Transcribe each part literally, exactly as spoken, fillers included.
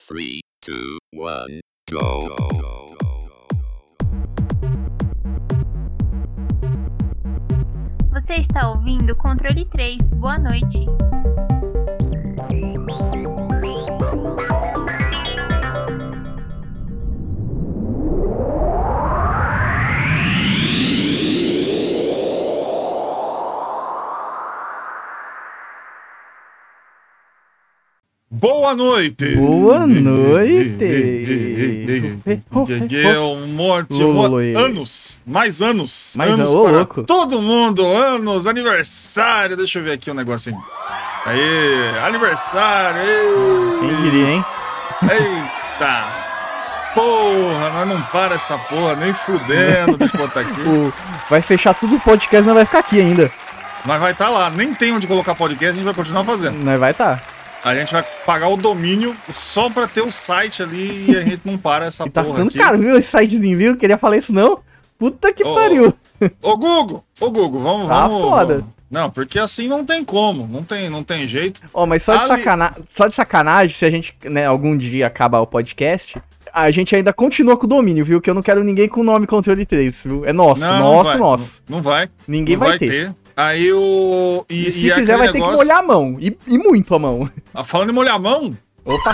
three, two, one, go. Você está ouvindo Controle três. Boa noite. Boa noite! Boa noite! É um monte, Lolo, anos, mais anos, Mais anos an- ô, para louco. todo mundo, anos, aniversário, deixa eu ver aqui um negocinho. Aí, aniversário, ei. Quem diria, hein? Eita! Porra, nós não para essa porra, nem fudendo, deixa eu botar aqui. O- Vai fechar tudo o podcast, não vai ficar aqui ainda. Nós vai estar lá, nem tem onde colocar podcast, a gente vai continuar fazendo. Nós vai tá. A gente vai pagar o domínio só pra ter o site ali e a gente não para essa E tá porra ficando aqui. caro, viu? Esse sitezinho, viu? Queria falar isso não? Puta que Ô, pariu. Ô, Gugu, ô, Gugu, vamos, Tá vamos. foda. vamos. Não, porque assim não tem como, não tem, não tem jeito. Ó, mas só de, Ali- sacana... só de sacanagem, se a gente, né, algum dia acabar o podcast, a gente ainda continua com o domínio, viu? Que eu não quero ninguém com o nome Controle três, viu? É nosso, Não, nosso, não vai, nosso. Não, não vai. Ninguém não vai ter. Aí o. E, E se e quiser, aquele vai ter que negócio- molhar a mão. E, e muito a mão. Ah, falando em molhar a mão, Opa.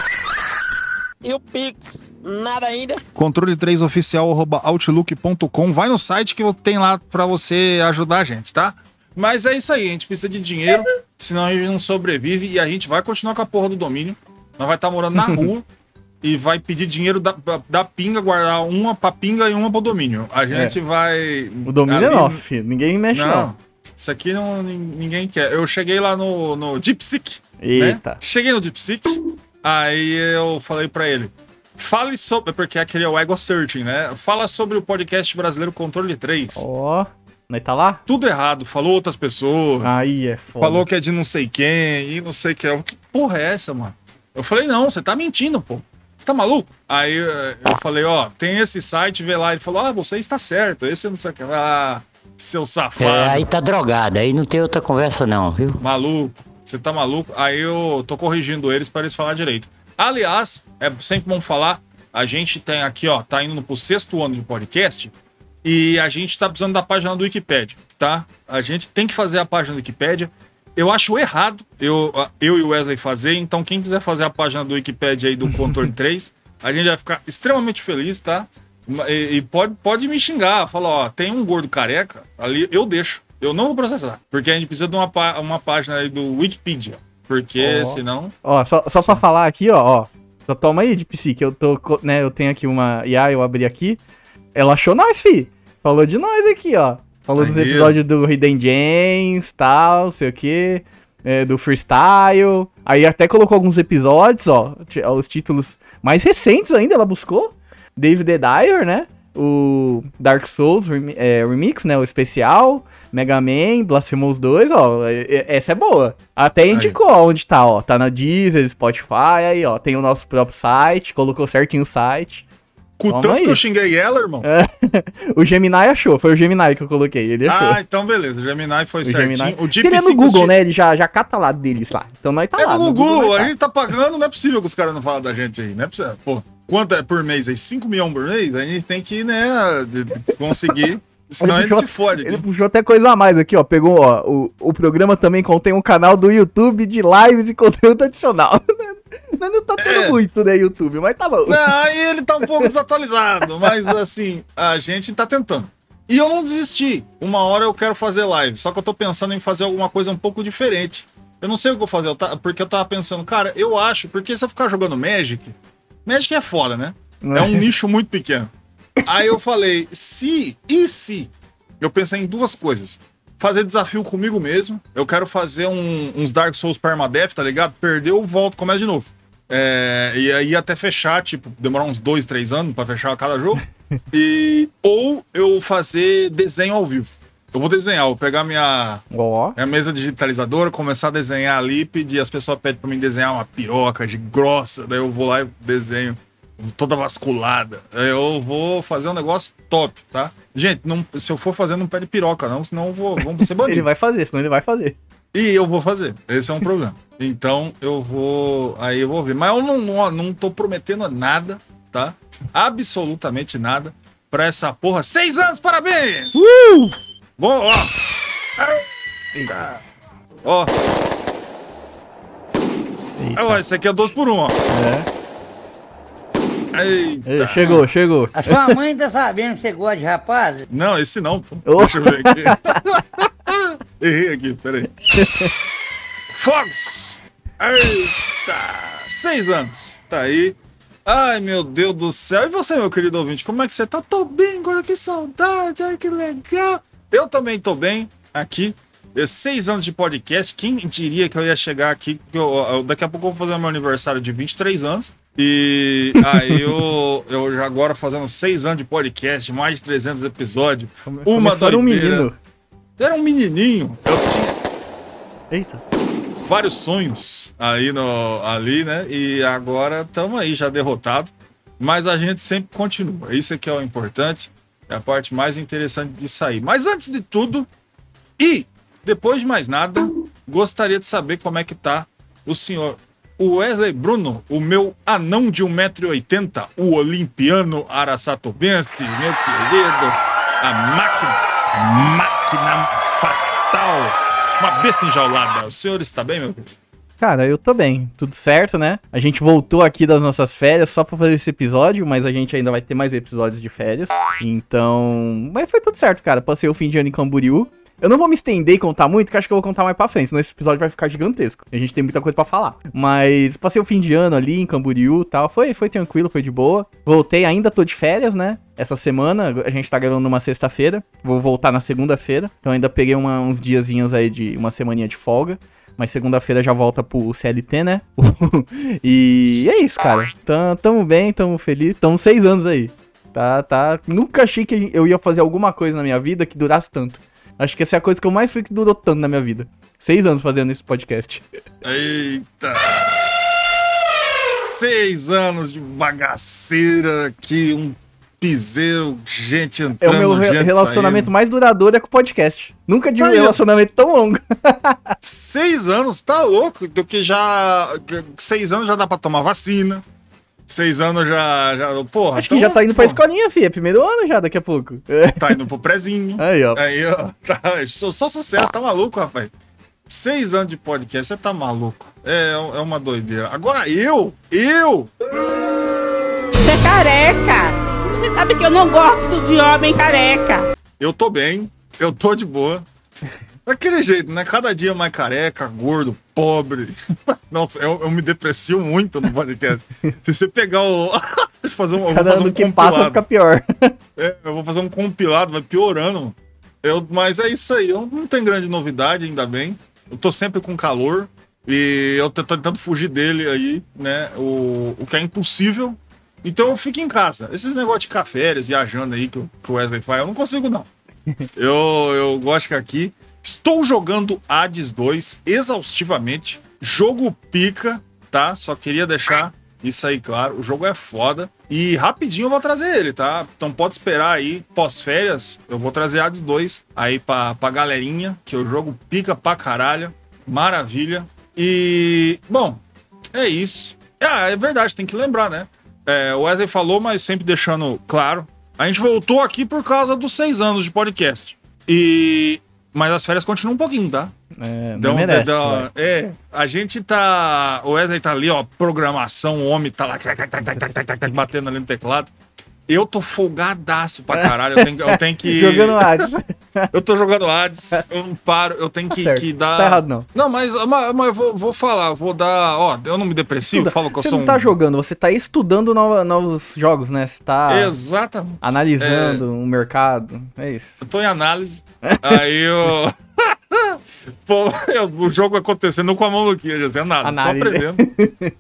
E o Pix? Nada ainda? controle três oficial arroba outlook ponto com. Vai no site que tem lá pra você ajudar a gente, tá? Mas é isso aí, a gente precisa de dinheiro, senão a gente não sobrevive e a gente vai continuar com a porra do domínio. Nós vai estar morando na rua e vai pedir dinheiro da, da pinga, guardar uma pra pinga e uma pro domínio. A gente vai. O domínio ali- é nosso, filho. Ninguém mexe, não. Não, isso aqui não, nin- ninguém quer. Eu cheguei lá no, no DeepSeek. Eita. Né? Cheguei no DeepSeek, aí eu falei pra ele, fale sobre, porque aquele é o Ego Searching, né? Fala sobre o podcast brasileiro Controle três. Ó, nós tá lá? Tudo errado, falou outras pessoas, Aí é foda. falou que é de não sei quem, e não sei o que é. Que porra é essa, mano? Eu falei, não, você tá mentindo, pô. Você tá maluco? Aí eh, eu falei, ó, tem esse site, vê lá. Ele falou, ah, você está certo, esse não sei o que. Ah, seu safado. É, aí tá drogado, aí não tem outra conversa não, viu? Maluco, você tá maluco? Aí eu tô corrigindo eles para eles falar direito. Aliás, é sempre bom falar, a gente tem aqui, ó, tá indo pro sexto ano de podcast e a gente tá precisando da página do Wikipedia, tá? A gente tem que fazer a página do Wikipedia. Eu acho errado eu, eu e o Wesley fazer, então quem quiser fazer a página do Wikipedia aí do Controle três, a gente vai ficar extremamente feliz, tá? E, e pode, pode me xingar, fala, ó, tem um gordo careca ali, eu deixo. Eu não vou processar, porque a gente precisa de uma, pá- uma página aí do Wikipedia, porque Ó. senão... Ó, só, só pra falar aqui, ó, ó. Só toma aí de psique. Eu tô, co- né, eu tenho aqui uma I A, eu abri aqui. Ela achou nós, fi. Falou de nós aqui, ó. Falou dos Aí, ó. episódios do Hidden James, tal, sei o quê. É, do Freestyle. Aí até colocou alguns episódios, ó. ti- ó, Os títulos mais recentes ainda, ela buscou. David the Dyer, né? O Dark Souls remi- é, Remix, né? O especial. Mega Man, Blasphemous dois, ó. é- é- Essa é boa. Até indicou ó, onde tá, ó. Tá na Deezer, Spotify, aí, ó. Tem o nosso próprio site, colocou certinho o site. Com Toma tanto aí. que eu xinguei ela, irmão. O Gemini achou, foi o Gemini que eu coloquei, ele achou. Ah, então beleza, o Gemini foi o certinho. Gemini. O Porque ele é no DeepSeek... Google, né? Ele já, já cata lá deles lá. Então nós tá É lá. do no Google, nós a tá. gente tá pagando, não é possível que os caras não falam da gente aí, não é possível. Pô, quanto é por mês aí? cinco milhões por mês? A gente tem que, né, de- de conseguir, senão a gente puxou- se fode Ele aqui. puxou até coisa a mais aqui, ó. Pegou, ó. O, o programa também contém um canal do YouTube de lives e conteúdo adicional. Mas não tá tendo É. muito, né, YouTube, mas tá bom. Não, aí ele tá um pouco desatualizado, mas assim, a gente tá tentando. E eu não desisti. Uma hora eu quero fazer live, só que eu tô pensando em fazer alguma coisa um pouco diferente. Eu não sei o que eu vou fazer, eu ta- porque eu tava pensando, cara, eu acho, porque se eu ficar jogando Magic, Magic é foda, né? É um nicho muito pequeno. Aí eu falei, se, e se? Eu pensei em duas coisas. Fazer desafio comigo mesmo. Eu quero fazer um- uns Dark Souls Permadeath, tá ligado? Perdeu, volto, começa de novo. É, e aí até fechar, tipo, demorar uns dois, três anos pra fechar cada jogo. E, ou eu fazer desenho ao vivo. Eu vou desenhar, vou pegar minha, Ó. minha mesa digitalizadora, começar a desenhar ali, pedir, as pessoas pedem pra mim desenhar uma piroca de grossa, daí eu vou lá e desenho toda vasculada. Aí eu vou fazer um negócio top, tá? Gente, não, se eu for fazer, não pede piroca, não, senão eu vou, vamos ser Ele banidos. vai fazer, senão ele vai fazer. E eu vou fazer. Esse é um problema. Então eu vou. Aí eu vou ver. Mas eu não, não, não tô prometendo nada, tá? Absolutamente nada pra essa porra. Seis anos, parabéns! Uh! Bom, ó. Ó. Eita. Ó, esse aqui é dois por um, ó. É. Eita. Ei, chegou, chegou. A sua mãe tá sabendo que você gosta de rapazes? Não, esse não, pô. Oh. Deixa eu ver aqui. Errei aqui, peraí. Fogos! Eita! Seis anos. Tá aí. Ai, meu Deus do céu. E você, meu querido ouvinte, como é que você tá? Tô bem, agora que saudade. Ai, que legal. Eu também tô bem aqui. Seis anos de podcast. Quem diria que eu ia chegar aqui? Eu, eu, daqui a pouco eu vou fazer meu aniversário de vinte e três anos. E aí eu, eu já agora fazendo seis anos de podcast, mais de trezentos episódios. Come- uma começou era um doideira. menino. Era um menininho. Eu tinha Eita. vários sonhos aí no, ali, né? E agora estamos aí já derrotados. Mas a gente sempre continua. Isso aqui é o importante. É a parte mais interessante de sair. Mas antes de tudo, e depois de mais nada, gostaria de saber como é que tá o senhor Wesley Bruno, o meu anão de um metro e oitenta, o olimpiano araçatubense, meu querido, a máquina, máquina fatal, uma besta enjaulada. O senhor está bem, meu querido? Cara, eu tô bem, tudo certo, né? A gente voltou aqui das nossas férias só pra fazer esse episódio, mas a gente ainda vai ter mais episódios de férias. Então, mas foi tudo certo, cara. Passei o fim de ano em Camboriú. Eu não vou me estender e contar muito, que acho que eu vou contar mais pra frente, senão esse episódio vai ficar gigantesco. A gente tem muita coisa pra falar. Mas passei o fim de ano ali em Camboriú e tal. Foi, foi tranquilo, foi de boa. Voltei, ainda tô de férias, né? Essa semana, a gente tá gravando numa sexta-feira. Vou voltar na segunda-feira. Então ainda peguei uma, uns diazinhos aí de uma semaninha de folga. Mas segunda-feira já volta pro C L T, né? E é isso, cara. Tamo, tamo bem, tamo feliz. Tamo seis anos aí. Tá, tá. Nunca achei que eu ia fazer alguma coisa na minha vida que durasse tanto. Acho que essa é a coisa que eu mais fui que durou tanto na minha vida. Seis anos fazendo esse podcast. Eita! Seis anos de bagaceira aqui, um piseiro, gente entrando, É o meu re- gente relacionamento saindo. mais duradouro é com o podcast. Nunca tive Tá um aí, ó. relacionamento tão longo. Seis anos, tá louco? Do que já... Seis anos já dá pra tomar vacina. Seis anos já... já porra, Acho que já tá indo pra escolinha, filha. Primeiro ano já, daqui a pouco. Tá indo pro prezinho. Aí, ó. Aí, ó. Tá, só, só sucesso, tá maluco, rapaz? Seis anos de podcast, você tá maluco. É, é uma doideira. Agora eu, eu... Você é careca! Você sabe que eu não gosto de homem careca! Eu tô bem, eu tô de boa. Daquele jeito, né? Cada dia mais careca, gordo, pobre. Nossa, eu, eu me deprecio muito no podcast. Se você pegar o... Deixa eu fazer um, eu vou Cada fazer um ano que compilado. passa fica pior. É, eu vou fazer um compilado, vai piorando. Eu, mas é isso aí, eu não tenho grande novidade, ainda bem. Eu tô sempre com calor e eu tô tentando fugir dele aí, né? O, o que é impossível. Então eu fico em casa. Esses negócios de ficar férias, viajando aí que, o- que o Wesley faz, eu não consigo, não. Eu, eu gosto de ficar aqui. Estou jogando Hades dois exaustivamente. Jogo pica, tá? Só queria deixar isso aí claro. O jogo é foda. E rapidinho eu vou trazer ele, tá? Então pode esperar aí, pós-férias, eu vou trazer Hades dois aí pra, pra galerinha, que o jogo pica pra caralho. Maravilha. E, bom, é isso. Ah, é verdade, tem que lembrar, né? É, o Wesley falou, mas sempre deixando claro. A gente voltou aqui por causa dos seis anos de podcast. E... Mas as férias continuam um pouquinho, tá? É, não Então, merece. da- vai. é, a gente tá... O Wesley tá ali, ó, programação, o homem tá lá tac, tac, tac, tac, tac, tac, tac, batendo ali no teclado. Eu tô folgadaço pra caralho, eu tenho, eu tenho que... Jogando Hades. Eu tô jogando Hades, eu não paro, eu tenho que, Certo, que dar... tá errado não. Não, mas, mas, mas eu vou, vou falar, vou dar... Ó, eu não me deprecio, Estuda. falo que eu Você sou não tá um... jogando, você tá estudando nova- novos jogos, né? Você tá Exatamente. analisando o mercado. É isso. Eu tô em análise. Aí eu. Pô, eu- o jogo acontecendo com a mão no queijo, assim, análise. Análise. Tô aprendendo.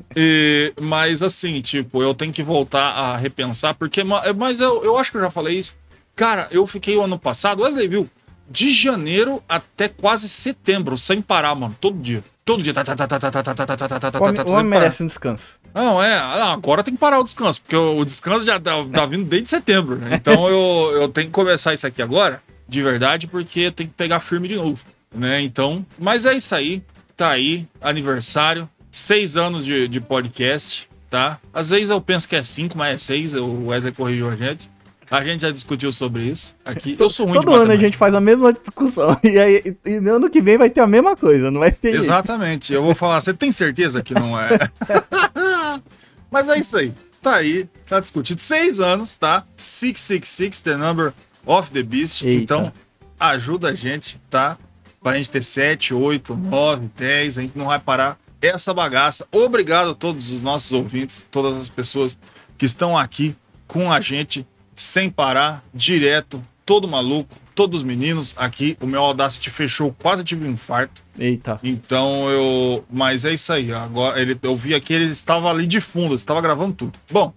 E, mas assim, tipo, eu tenho que voltar a repensar, porque. ma- Mas eu, eu acho que eu já falei isso. Cara, eu fiquei o ano passado, Wesley viu, de janeiro até quase setembro, sem parar, mano. Todo dia. Todo dia. Tá, tá, tá, tá, tá, tá, tá, tá, tá, tá, tá, tá, O homem, tá, o sem homem parar. merece um descanso. Não, é. ah, Agora tem que parar o descanso, porque o, o descanso já tá, tá vindo desde setembro. Né? Então eu, eu tenho que começar isso aqui agora, de verdade, porque tem que pegar firme de novo. né? Então, mas é isso aí. Tá aí, aniversário. Seis anos de, de podcast, tá? Às vezes eu penso que é cinco, mas é seis. O Wesley corrigiu a gente. A gente já discutiu sobre isso aqui. Eu sou ruim Todo de ano matemática. a gente faz a mesma discussão. E aí, e no ano que vem vai ter a mesma coisa, não vai ter jeito. Exatamente. Eu vou falar, você tem certeza que não é? Mas é isso aí. Tá aí, tá discutido. Seis anos, tá? seiscentos e sessenta e seis, the number of the beast. Eita. Então, ajuda a gente, tá? Pra gente ter sete, oito, nove, dez. A gente não vai parar essa bagaça. Obrigado a todos os nossos ouvintes, todas as pessoas que estão aqui com a gente, sem parar, direto, todo maluco, todos os meninos aqui. O meu Audacity fechou, quase tive um infarto. Eita. Então eu. Mas é isso aí. Agora ele, eu vi aqui, ele estava ali de fundo, estava gravando tudo. Bom,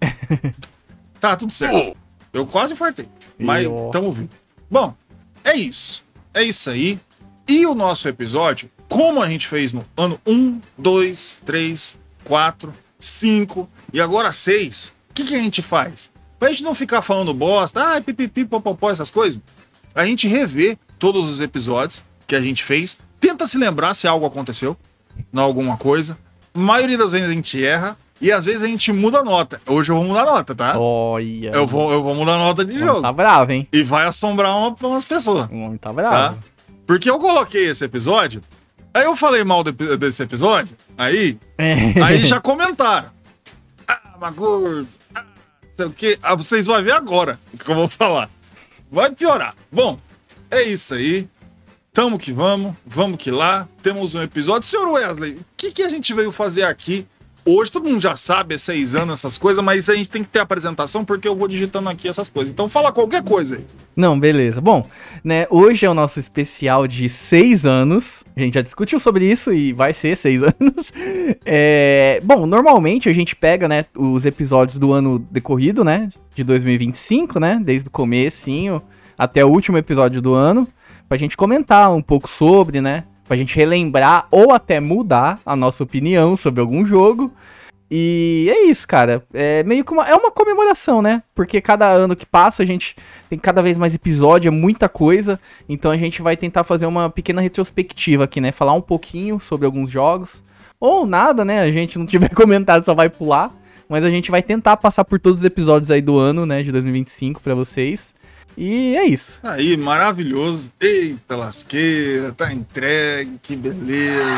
tá tudo certo. Eu quase infartei. Mas Eu- estamos vindo. Bom, é isso. É isso aí. E o nosso episódio, como a gente fez no ano um, dois, três, quatro, cinco e agora seis, o que, que a gente faz? Pra gente não ficar falando bosta, ah, pipipi, popopó, essas coisas, a gente revê todos os episódios que a gente fez, tenta se lembrar se algo aconteceu, não alguma coisa. A maioria das vezes a gente erra e às vezes a gente muda a nota. Hoje eu vou mudar a nota, tá? Olha. Eu vou, eu vou mudar a nota de O homem jogo. tá bravo, hein? E vai assombrar uma, umas pessoas. O homem tá Tá? bravo. Porque eu coloquei esse episódio, aí eu falei mal de- desse episódio, aí, É. aí já comentaram. Ah, mas gordo, ah, não sei o quê. Ah, vocês vão ver agora o que eu vou falar. Vai piorar. Bom, é isso aí. Tamo que vamos, vamos que lá. Temos um episódio. Senhor Wesley, o que, que a gente veio fazer aqui? Hoje todo mundo já sabe, é seis anos, essas coisas, mas a gente tem que ter apresentação porque eu vou digitando aqui essas coisas. Então fala qualquer coisa aí. Não, beleza. Bom, né, hoje é o nosso especial de seis anos. A gente já discutiu sobre isso e vai ser seis anos. É, bom, normalmente a gente pega, né, os episódios do ano decorrido, né, de dois mil e vinte e cinco, né, desde o comecinho até o último episódio do ano, pra gente comentar um pouco sobre, né, pra gente relembrar ou até mudar a nossa opinião sobre algum jogo. E é isso, cara. É meio que uma, é uma comemoração, né? Porque cada ano que passa a gente tem cada vez mais episódio, é muita coisa. Então a gente vai tentar fazer uma pequena retrospectiva aqui, né? Falar um pouquinho sobre alguns jogos. Ou nada, né? A gente não tiver comentário, só vai pular. Mas a gente vai tentar passar por todos os episódios aí do ano, né? De dois mil e vinte e cinco pra vocês. E é isso. Aí, maravilhoso. Eita lasqueira, tá entregue, que beleza.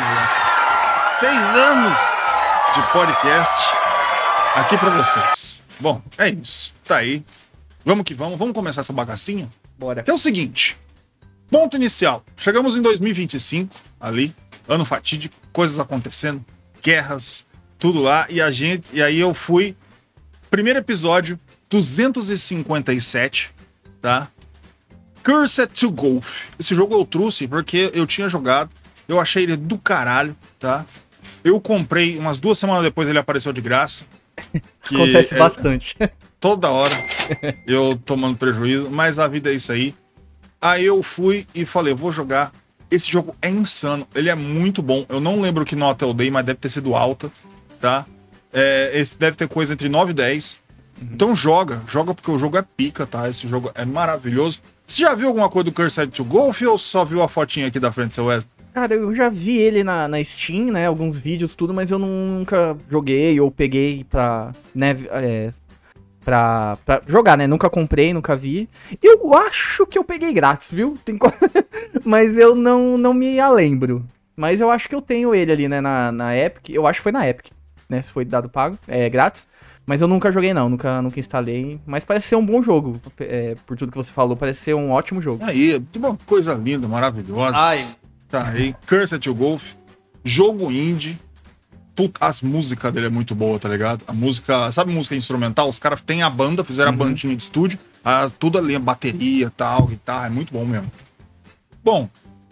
Seis anos de podcast aqui pra vocês. Bom, é isso. Tá aí. Vamos que vamos. Vamos começar essa bagacinha? Bora. Que é o seguinte. Ponto inicial. Chegamos em dois mil e vinte e cinco, ali. Ano fatídico. Coisas acontecendo. Guerras. Tudo lá. E a gente... E aí eu fui... Primeiro episódio, duzentos e cinquenta e sete, tá? Cursed to Golf. Esse jogo eu trouxe porque eu tinha jogado. Eu achei ele do caralho, tá? Eu comprei, umas duas semanas depois ele apareceu de graça. Que Acontece é- bastante. Toda hora eu tomando prejuízo, mas a vida é isso aí. Aí eu fui e falei, eu vou jogar. Esse jogo é insano, ele é muito bom. Eu não lembro que nota eu dei, mas deve ter sido alta, tá? É, esse deve ter coisa entre nove e dez. Então joga, joga porque o jogo é pica, tá? Esse jogo é maravilhoso. Você já viu alguma coisa do Cursed to Golf ou só viu a fotinha aqui da frente, seu Wesley? Cara, eu já vi ele na, na Steam, né? Alguns vídeos, tudo, mas eu nunca joguei ou peguei pra, né, é, pra, pra jogar, né? Nunca comprei, nunca vi. Eu acho que eu peguei grátis, viu? Tem co- mas eu não, não me lembro. Mas eu acho que eu tenho ele ali, né? Na, na Epic. Eu acho que foi na Epic, né? Se foi dado pago, é grátis. Mas eu nunca joguei, não. Nunca, nunca instalei. Mas parece ser um bom jogo. É, por tudo que você falou, parece ser um ótimo jogo. Aí, que uma coisa linda, maravilhosa. Ai, Tá aí, Cursed to Golf, jogo indie. Puta, as músicas dele é muito boa, tá ligado? A música, sabe música instrumental? Os caras têm a banda, fizeram Uhum. a bandinha de estúdio, as, tudo ali, bateria, tal, guitarra, é muito bom mesmo. Bom,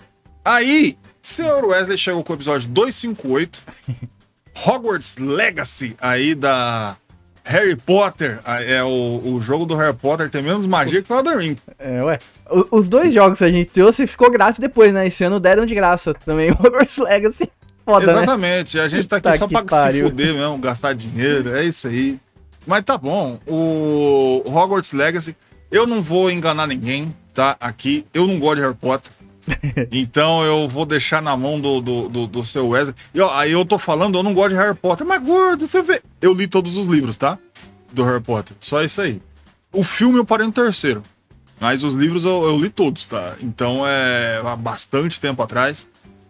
aí, senhor Wesley chegou com o episódio duzentos e cinquenta e oito, Hogwarts Legacy, aí da Harry Potter, ah, é o, o jogo do Harry Potter, tem menos magia que o Elden Ring. É, ué. O- os dois jogos que a gente trouxe ficou grátis depois, né? Esse ano deram de graça também. O Hogwarts Legacy. Foda, né? Exatamente, a gente tá aqui Puta só que pra se pariu. fuder mesmo, gastar dinheiro, é isso aí. Mas tá bom, o Hogwarts Legacy, eu não vou enganar ninguém, tá? Aqui, eu não gosto de Harry Potter, Então eu vou deixar na mão do, do, do, do seu Wesley. E, ó, aí eu tô falando, eu não gosto de Harry Potter. Mas, gordo, você vê... Eu li todos os livros, tá? Do Harry Potter. Só isso aí. O filme eu parei no terceiro. Mas os livros eu, eu li todos, tá? Então é há bastante tempo atrás.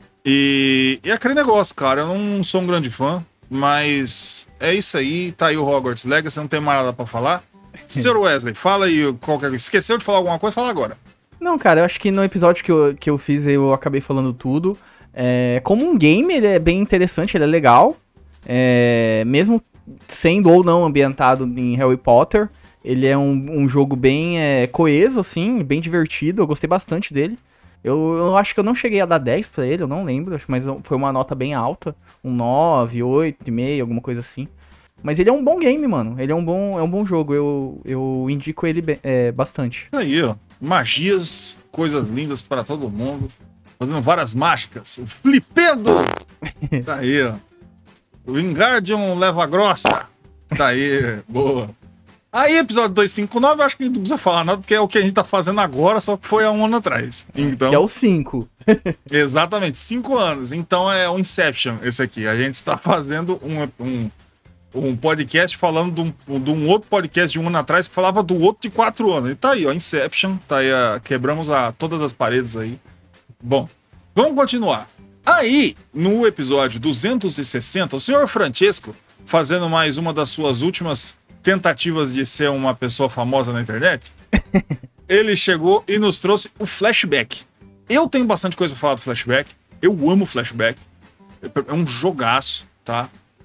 E, e é aquele negócio, cara. Eu não sou um grande fã, mas é isso aí. Tá aí o Hogwarts Legacy, não tem mais nada pra falar. senhor Wesley, fala aí. Qualquer... Esqueceu de falar alguma coisa? Fala agora. Não, cara, eu acho que no episódio que eu, que eu fiz eu acabei falando tudo. É, como um game, ele é bem interessante, ele é legal. É, mesmo sendo ou não ambientado em Harry Potter, ele é um, um jogo bem é, coeso, assim, bem divertido. Eu gostei bastante dele. Eu, eu acho que eu não cheguei a dar dez pra ele, eu não lembro, mas foi uma nota bem alta. Um nove, oito e meio, alguma coisa assim. Mas ele é um bom game, mano. Ele é um bom, é um bom jogo. Eu, eu indico ele é, bastante. Aí, ó. Magias, coisas lindas para todo mundo. Fazendo várias mágicas. Flipendo! Tá aí, ó. O Wingardium leva grossa. Tá aí, boa. Aí, episódio duzentos e cinquenta e nove, eu acho que a gente não precisa falar nada, porque é o que a gente tá fazendo agora, só que foi há um ano atrás. Então, que é o cinco. Exatamente, cinco anos. Então é o Inception, esse aqui. A gente está fazendo um, um, um podcast falando de um, de um outro podcast de um ano atrás que falava do outro de quatro anos. E tá aí, ó, Inception. Tá aí, ó, quebramos a, todas as paredes aí. Bom, vamos continuar. Aí, no episódio duzentos e sessenta, o senhor Francesco, fazendo mais uma das suas últimas tentativas de ser uma pessoa famosa na internet, ele chegou e nos trouxe o Flashback. Eu tenho bastante coisa pra falar do Flashback. Eu amo Flashback. É um jogaço, tá?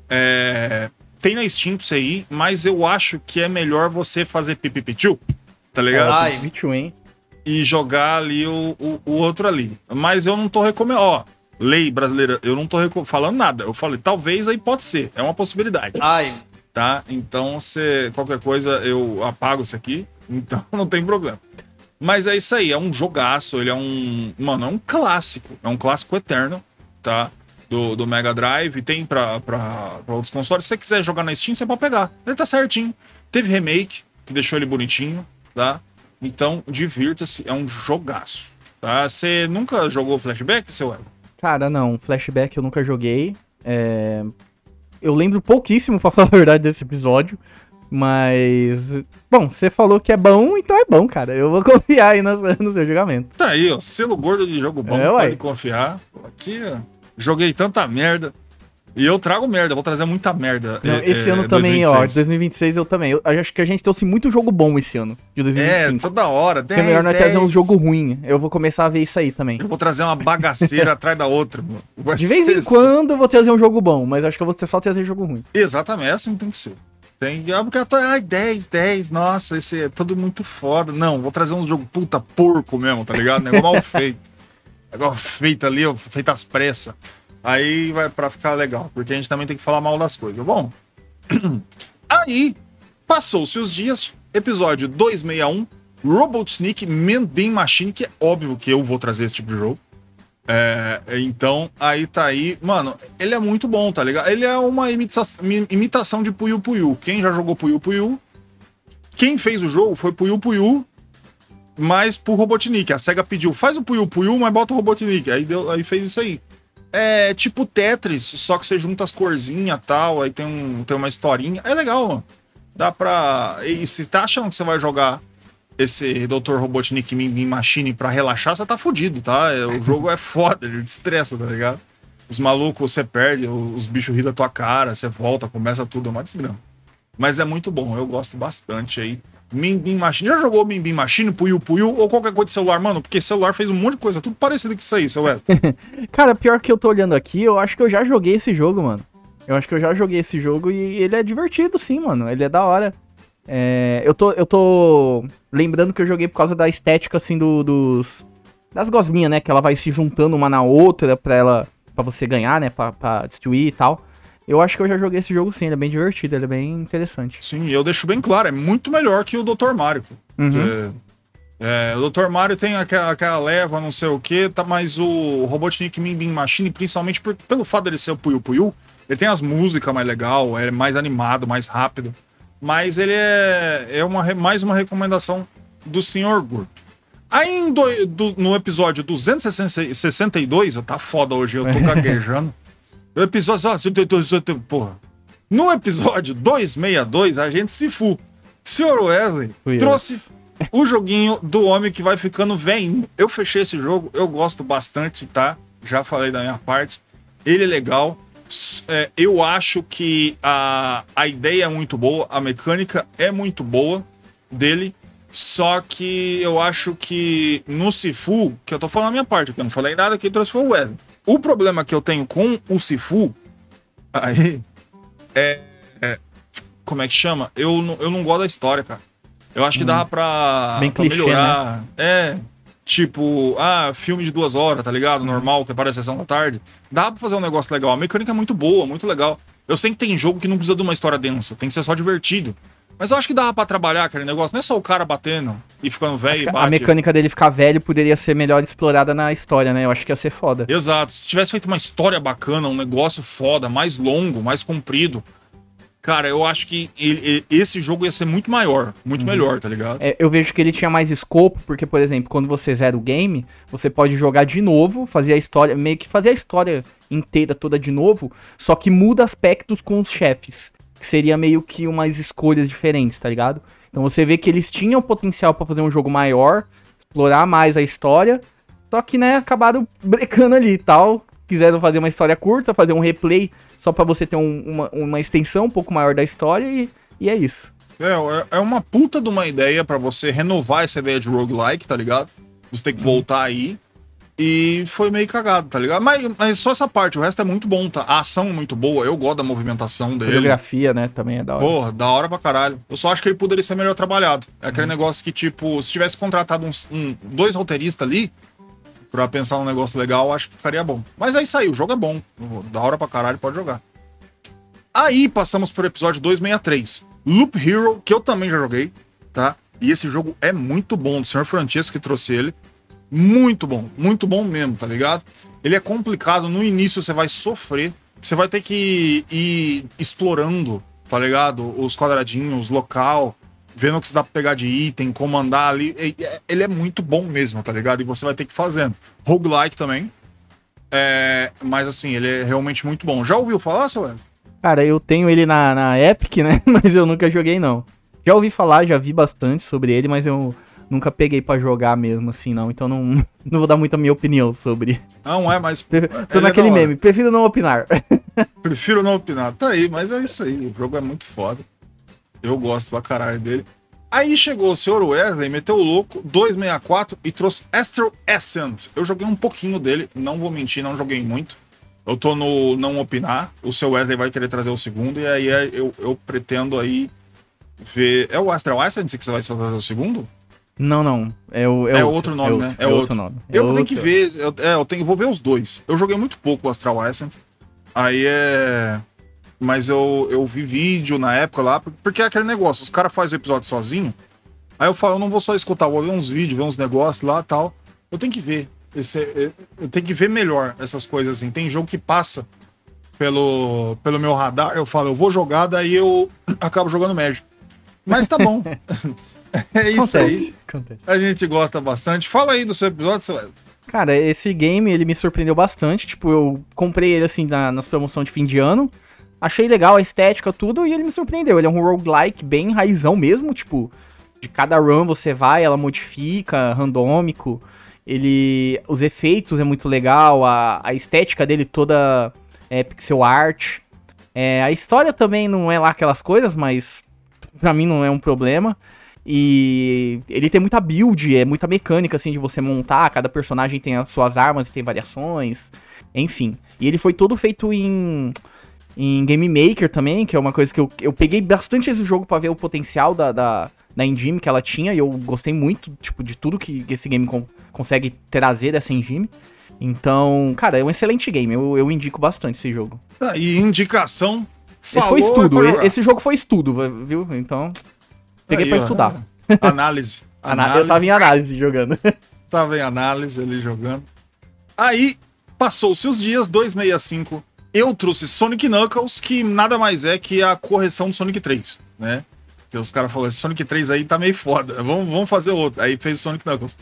É... Tem na Steam pra você ir, mas eu acho que é melhor você fazer pipipichu, tá ligado? Ai, bicho, hein? E jogar ali o, o, o outro ali. Mas eu não tô recomendando. Ó, lei brasileira, eu não tô reco... falando nada. Eu falei, talvez aí pode ser. É uma possibilidade. Ai. Tá? Então, se qualquer coisa, eu apago isso aqui. Então, não tem problema. Mas é isso aí, é um jogaço. Ele é um... Mano, é um clássico. É um clássico eterno, tá? Do, do Mega Drive. Tem pra, pra, pra outros consoles. Se você quiser jogar na Steam, você pode pegar. Ele tá certinho. Teve remake, que deixou ele bonitinho, tá? Então, divirta-se. É um jogaço, tá? Você nunca jogou Flashback, seu Ego? Cara, não. Flashback eu nunca joguei. É... Eu lembro pouquíssimo, pra falar a verdade, desse episódio. Mas... Bom, você falou que é bom, então é bom, cara. Eu vou confiar aí no, no seu julgamento. Tá aí, ó. Selo gordo de jogo bom. É, pode uai. confiar. Aqui, ó. Joguei tanta merda. E eu trago merda. Vou trazer muita merda. Não, é, esse é, ano também, dois mil e vinte e seis. ó. dois mil e vinte e seis eu também. Eu acho que a gente trouxe muito jogo bom esse ano. De dois mil e vinte e cinco. É, toda hora. dez, é melhor nós dez. trazer um jogo ruim. Eu vou começar a ver isso aí também. Eu vou trazer uma bagaceira atrás da outra. Mano. Vai De vez em ser- quando eu vou trazer um jogo bom, mas acho que eu vou só trazer jogo ruim. Exatamente, é assim tem que ser. Tem, ah, porque eu tô, ai, dez, dez, nossa, esse é tudo muito foda. Não, vou trazer um jogo puta porco mesmo, tá ligado? Negócio mal feito. Negócio feito ali, ó, feito às pressas. Aí vai pra ficar legal, porque a gente também tem que falar mal das coisas. Bom, aí passou-se os dias, episódio duzentos e sessenta e um, Robotnik Man Bean Machine, que é óbvio que eu vou trazer esse tipo de jogo. É, então, aí tá aí. Mano, ele é muito bom, tá ligado? Ele é uma imita- imitação de Puyo Puyo. Quem já jogou Puyo Puyo? Quem fez o jogo foi Puyo Puyo, mas pro Robotnik. A SEGA pediu, faz o Puyo Puyo, mas bota o Robotnik. Aí, deu, aí fez isso aí. É tipo Tetris, só que você junta as corzinhas e tal, aí tem, um, tem uma historinha. É legal, mano. Dá pra... E se tá achando que você vai jogar esse doutor Robotnik Man Bean Machine pra relaxar, você tá fudido, tá? O jogo é foda, ele te estressa, tá ligado? Os malucos, você perde, os bichos riem da tua cara, você volta, começa tudo, é uma desgrama. Mas é muito bom, eu gosto bastante aí. Man Bean Machine, já jogou Man Bean Machine, Puyo Puyo ou qualquer coisa de celular, mano? Porque celular fez um monte de coisa, tudo parecido com isso aí, seu Wesley. Cara, pior que eu tô olhando aqui, eu acho que eu já joguei esse jogo, mano. Eu acho que eu já joguei esse jogo e ele é divertido, sim, mano. Ele é da hora. É, eu, tô, eu tô lembrando que eu joguei por causa da estética, assim, do, dos... Das gosminhas, né? Que ela vai se juntando uma na outra pra ela... Pra você ganhar, né? Pra, pra destruir e tal. Eu acho que eu já joguei esse jogo, sim. Ele é bem divertido, ele é bem interessante. Sim, eu deixo bem claro, é muito melhor que o doutor Mario. Uhum. Porque, é, o doutor Mario tem aquela, aquela leva, não sei o que, tá, mas o Robotnik Man Bean Machine, principalmente por, pelo fato dele ser o Puyo Puyo, ele tem as músicas mais legal, é mais animado, mais rápido. Mas ele é, é uma, mais uma recomendação do senhor Gordo. Aí em do, do, no episódio duzentos e sessenta e dois, tá foda hoje, eu tô gaguejando. O episódio, porra. No episódio duzentos e sessenta e dois, a gente se fu. senhor Wesley Fui trouxe eu. o joguinho do homem que vai ficando velhinho. Eu fechei esse jogo, eu gosto bastante, tá? Já falei da minha parte. Ele é legal. É, eu acho que a, a ideia é muito boa, a mecânica é muito boa dele. Só que eu acho que no Sifu, que eu tô falando a minha parte, que eu não falei nada, que trouxe foi o Wesley. O problema que eu tenho com o Sifu, aí, é, é como é que chama? Eu, não- eu não gosto da história, cara. Eu acho que dava pra, Bem pra clichê, melhorar. É, tipo, ah, filme de duas horas, tá ligado? Normal, que aparece a sessão da tarde. Dá pra fazer um negócio legal. A mecânica é muito boa, muito legal. Eu sei que tem jogo que não precisa de uma história densa, tem que ser só divertido. Mas eu acho que dava pra trabalhar aquele negócio. Não é só o cara batendo e ficando velho e A bate. mecânica dele ficar velho poderia ser melhor explorada na história, né? Eu acho que ia ser foda. Exato. Se tivesse feito uma história bacana, um negócio foda, mais longo, mais comprido, cara, eu acho que ele- ele- esse jogo ia ser muito maior, muito melhor, tá ligado? É, eu vejo que ele tinha mais escopo, porque, por exemplo, quando você zera o game, você pode jogar de novo, fazer a história, meio que fazer a história inteira toda de novo, só que muda aspectos com os chefes, que seria meio que umas escolhas diferentes, tá ligado? Então você vê que eles tinham potencial pra fazer um jogo maior, explorar mais a história, só que, né, acabaram brecando ali e tal, quiseram fazer uma história curta, fazer um replay só pra você ter um- uma, uma extensão um pouco maior da história e, e é isso. É, é- é uma puta de uma ideia pra você renovar essa ideia de roguelike, tá ligado? Você tem que voltar aí. E foi meio cagado, tá ligado? Mas, mas só essa parte, o resto é muito bom, tá? A ação é muito boa, eu gosto da movimentação A dele. coreografia, né, também é da hora. Porra, da hora pra caralho. Eu só acho que ele poderia ser melhor trabalhado. É aquele negócio que, tipo, se tivesse contratado uns, um, dois roteiristas ali pra pensar num negócio legal, eu acho que ficaria bom. Mas é isso aí, o jogo é bom. Da hora pra caralho, pode jogar. Aí passamos pro episódio duzentos e sessenta e três. Loop Hero, que eu também já joguei, tá? E esse jogo é muito bom, do senhor Francesco que trouxe ele. Muito bom, muito bom mesmo, tá ligado? Ele é complicado, no início você vai sofrer, você vai ter que ir explorando, tá ligado? Os quadradinhos, local, vendo o que você dá pra pegar de item, comandar ali. E- e- Ele é muito bom mesmo, tá ligado? E você vai ter que ir fazendo. Roguelike também. É, mas assim, ele é realmente muito bom. Já ouviu falar, seu Ed? Cara, eu tenho ele na, na Epic, né? Mas eu nunca joguei, não. Já ouvi falar, já vi bastante sobre ele, mas eu nunca peguei pra jogar mesmo, assim, não. Então não, não vou dar muito a minha opinião sobre. Não é, mas. Pre- ele Tô é naquele da hora. meme, prefiro não opinar. Prefiro não opinar. Tá aí, mas é isso aí. O jogo é muito foda. Eu gosto pra caralho dele. Aí chegou o senhor Wesley, meteu o louco, duzentos e sessenta e quatro e trouxe Astral Ascent. Eu joguei um pouquinho dele, não vou mentir, não joguei muito. Eu tô no não opinar. O seu Wesley vai querer trazer o segundo, e aí é- eu, eu pretendo aí ver. É o Astral Ascent que você vai trazer o segundo? Não, não. É, o, É outro nome, né? É, É outro, outro. nome. Eu É vou ter que outro. ver. Eu, é, eu tenho, vou ver os dois. Eu joguei muito pouco o Astral Ascent. Aí é. Mas eu, eu vi vídeo na época lá, porque é aquele negócio, os caras fazem o episódio sozinho. Aí eu falo, eu não vou só escutar, vou ver uns vídeos, ver uns negócios lá e tal. Eu tenho que ver. Esse, eu tenho que ver melhor essas coisas assim. Tem jogo que passa pelo, pelo meu radar, eu falo, eu vou jogar, daí eu acabo jogando Magic. Mas tá bom. É isso aí. Acontece. A gente gosta bastante. Fala aí do seu episódio, seu Wesley. Cara, esse game, ele me surpreendeu bastante. Tipo, eu comprei ele, assim, na, nas promoções de fim de ano. Achei legal a estética, tudo, e ele me surpreendeu. Ele é um roguelike bem raizão mesmo, tipo... De cada run você vai, ela modifica, randômico. Ele... Os efeitos é muito legal, a, a estética dele toda é pixel art. É, a história também não é lá aquelas coisas, mas... Pra mim não é um problema. E ele tem muita build, é muita mecânica, assim, de você montar. Cada personagem tem as suas armas e tem variações. Enfim. E ele foi todo feito em, em Game Maker também, que é uma coisa que eu, eu peguei bastante esse jogo pra ver o potencial da, da, da engine que ela tinha. E eu gostei muito, tipo, de tudo que, que esse game con- consegue trazer dessa engine. Então, cara, é um excelente game. Eu, eu indico bastante esse jogo. Tá, e indicação. Esse Falou, foi estudo. é pra jogar. Esse jogo foi estudo, viu? Então, peguei Aí, pra ó. estudar. Análise. Ana- Eu tava em análise jogando. Tava em análise ali jogando. Aí, passou-se os dias, duzentos e sessenta e cinco. Eu trouxe Sonic Knuckles, que nada mais é que a correção do Sonic três, né? Que os caras falaram, esse Sonic três aí tá meio foda, vamos, vamos fazer outro. Aí fez o Sonic Knuckles.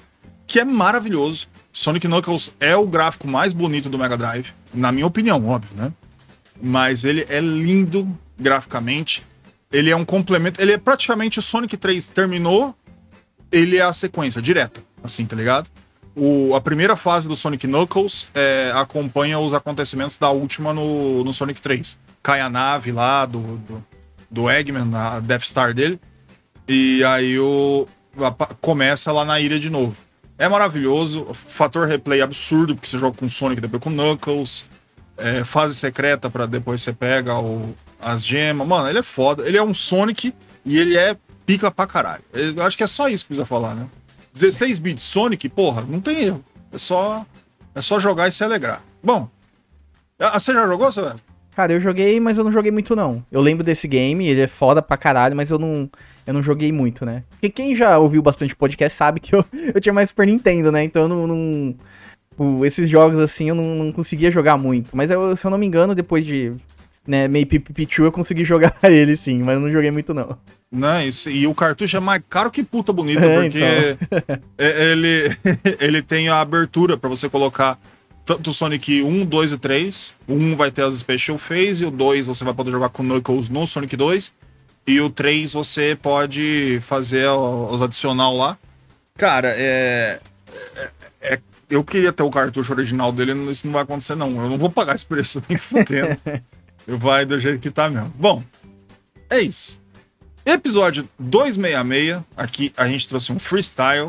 que é maravilhoso. Sonic Knuckles é o gráfico mais bonito do Mega Drive, na minha opinião, óbvio, né? Mas ele é lindo graficamente. Ele é um complemento. Ele é praticamente o Sonic três terminou, ele é a sequência direta, assim, tá ligado? O, a primeira fase do Sonic Knuckles é, acompanha os acontecimentos da última no, no Sonic três. Cai a nave lá do, do, do Eggman, a Death Star dele. E aí o, a, começa lá na ilha de novo. É maravilhoso, fator replay absurdo, porque você joga com Sonic, depois com Knuckles. É, fase secreta pra depois você pega o, as gemas. Mano, ele é foda. Ele é um Sonic e ele é pica pra caralho. Eu acho que é só isso que precisa falar, né? dezesseis bits Sonic, porra, não tem erro. É só, é só jogar e se alegrar. Bom, você já jogou, Silvestre? Cara, eu joguei, mas eu não joguei muito, não. Eu lembro desse game, ele é foda pra caralho, mas eu não, eu não joguei muito, né? Porque quem já ouviu bastante podcast sabe que eu, eu tinha mais Super Nintendo, né? Então eu não... não tipo, esses jogos, assim, eu não, não conseguia jogar muito. Mas eu, se eu não me engano, depois de... né, meio Pichu, eu consegui jogar ele, sim. Mas eu não joguei muito, não. Não, isso, e o cartucho é mais caro que puta bonita, É, porque então. ele, ele tem a abertura pra você colocar tanto o Sonic um, dois e três. O um vai ter as Special Phase, e o dois você vai poder jogar com Knuckles no Sonic dois. E o três você pode fazer os adicional lá. Cara, é, é, é... Eu queria ter o cartucho original dele, isso não vai acontecer não. Eu não vou pagar esse preço nem fudendo. Vai do jeito que tá mesmo. Bom, é isso. Episódio duzentos e sessenta e seis, aqui a gente trouxe um freestyle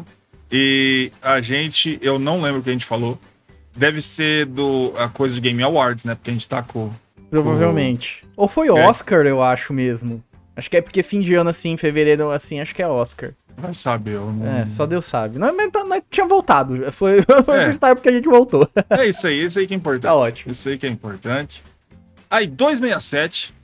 e a gente, eu não lembro o que a gente falou, deve ser do a coisa de Game Awards, né? Porque a gente tá com... Provavelmente. com... Ou foi Oscar, é. eu acho mesmo. Acho que é porque fim de ano, assim, em fevereiro, assim, acho que é Oscar. Vai saber, eu não... É, só Deus sabe. Não, mas não, tinha voltado, foi o é. freestyle porque a gente voltou. É isso aí, isso aí que é importante. Tá ótimo. Isso aí que é importante. Aí, duzentos e sessenta e sete...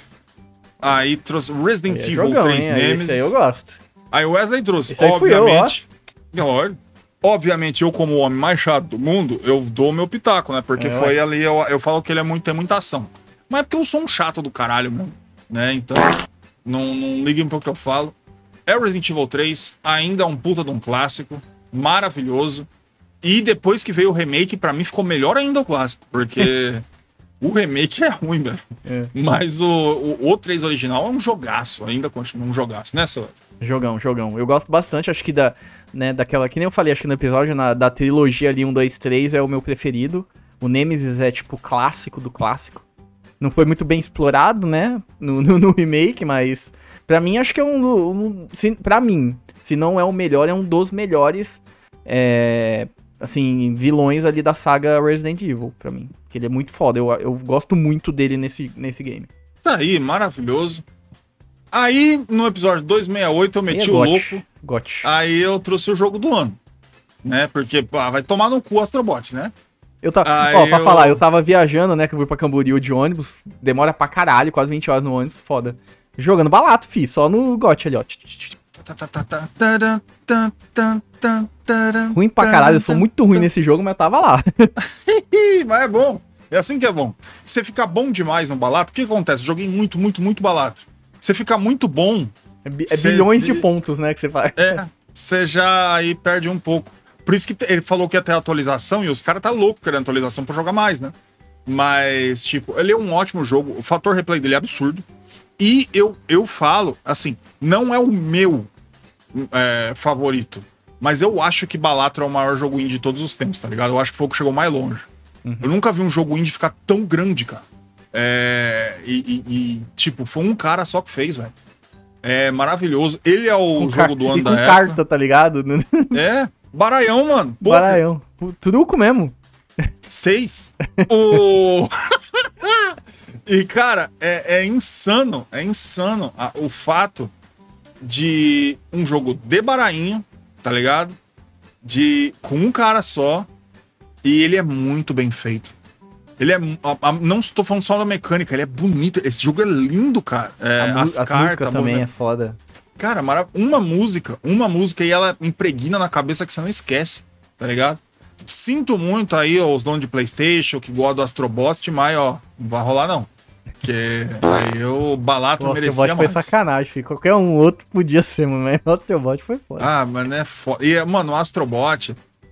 Aí trouxe Resident Evil jogão, três Nemesis. Esse aí eu gosto. Aí o Wesley trouxe, esse aí obviamente. Eu, ó. Obviamente, eu, como o homem mais chato do mundo, eu dou meu pitaco, né? Porque é, foi ali, eu, eu falo que ele é muito, tem muita ação. Mas é porque eu sou um chato do caralho, mesmo. Né? Então, não, não liguem pro que eu falo. É o Resident Evil três, ainda um puta de um clássico. Maravilhoso. E depois que veio o remake, pra mim ficou melhor ainda o clássico. Porque. O remake é ruim, velho. É. Mas o, o, o três original é um jogaço. Ainda continua um jogaço, né, Celeste? Jogão, jogão. Eu gosto bastante, acho que da, né, daquela... Que nem eu falei, acho que no episódio, na, da trilogia ali, um, dois, três, é o meu preferido. O Nemesis é, tipo, clássico do clássico. Não foi muito bem explorado, né, no, no, no remake, mas... Pra mim, acho que é um... um se, pra mim, se não é o melhor, é um dos melhores... É, assim, vilões ali da saga Resident Evil, pra mim. Que ele é muito foda, eu, eu gosto muito dele nesse, nesse game. Tá aí, maravilhoso. Aí, no episódio duzentos e sessenta e oito, eu meti é o louco. Got. Aí eu trouxe o jogo do ano. Né? Porque, pá, vai tomar no cu o Astrobot, né? Eu tava, ó, pra eu... falar, eu tava viajando, né, que eu fui pra Camboriú de ônibus, demora pra caralho, quase vinte horas no ônibus, foda. Jogando balato, fi, só no Got ali, ó. Ruim pra caralho, eu sou muito ruim nesse jogo, mas eu tava lá. Mas é bom. É assim que é bom. Você fica bom demais no balato, o que acontece? Eu joguei muito, muito, muito balato. Você fica muito bom. É, bi- é bilhões de pontos, né, que você faz. É, você já aí perde um pouco. Por isso que ele falou que ia ter atualização e os caras tá louco querendo atualização pra jogar mais, né? Mas, tipo, ele é um ótimo jogo. O fator replay dele é absurdo. E eu, eu falo, assim, não é o meu é, favorito. Mas eu acho que Balatro é o maior jogo indie de todos os tempos, tá ligado? Eu acho que foi o que chegou mais longe. Uhum. Eu nunca vi um jogo indie ficar tão grande, cara. É, e, e, e, tipo, foi um cara só que fez, velho. É maravilhoso. Ele é o com jogo car- do ano e da com época. carta, tá ligado? É, baralhão, mano. Porra. Baralhão. Truco mesmo. Seis. o... E, cara, é, é insano, é insano a, o fato de um jogo de barainho, tá ligado? De, com um cara só, e ele é muito bem feito. Ele é, a, a, não estou falando só da mecânica, ele é bonito, esse jogo é lindo, cara. É, a, as as cartas também né? é foda. Cara, marav- uma música, uma música e ela impregna na cabeça que você não esquece, tá ligado? Sinto muito aí ó, os donos de PlayStation que gostam do Astrobot, mas ó, não vai rolar não. Porque aí o Balatro Nossa, merecia o mais. foi sacanagem, filho. Qualquer um outro podia ser, mano, mas o Astrobot foi foda. Ah, mano, é foda. E, mano, o Astrobot,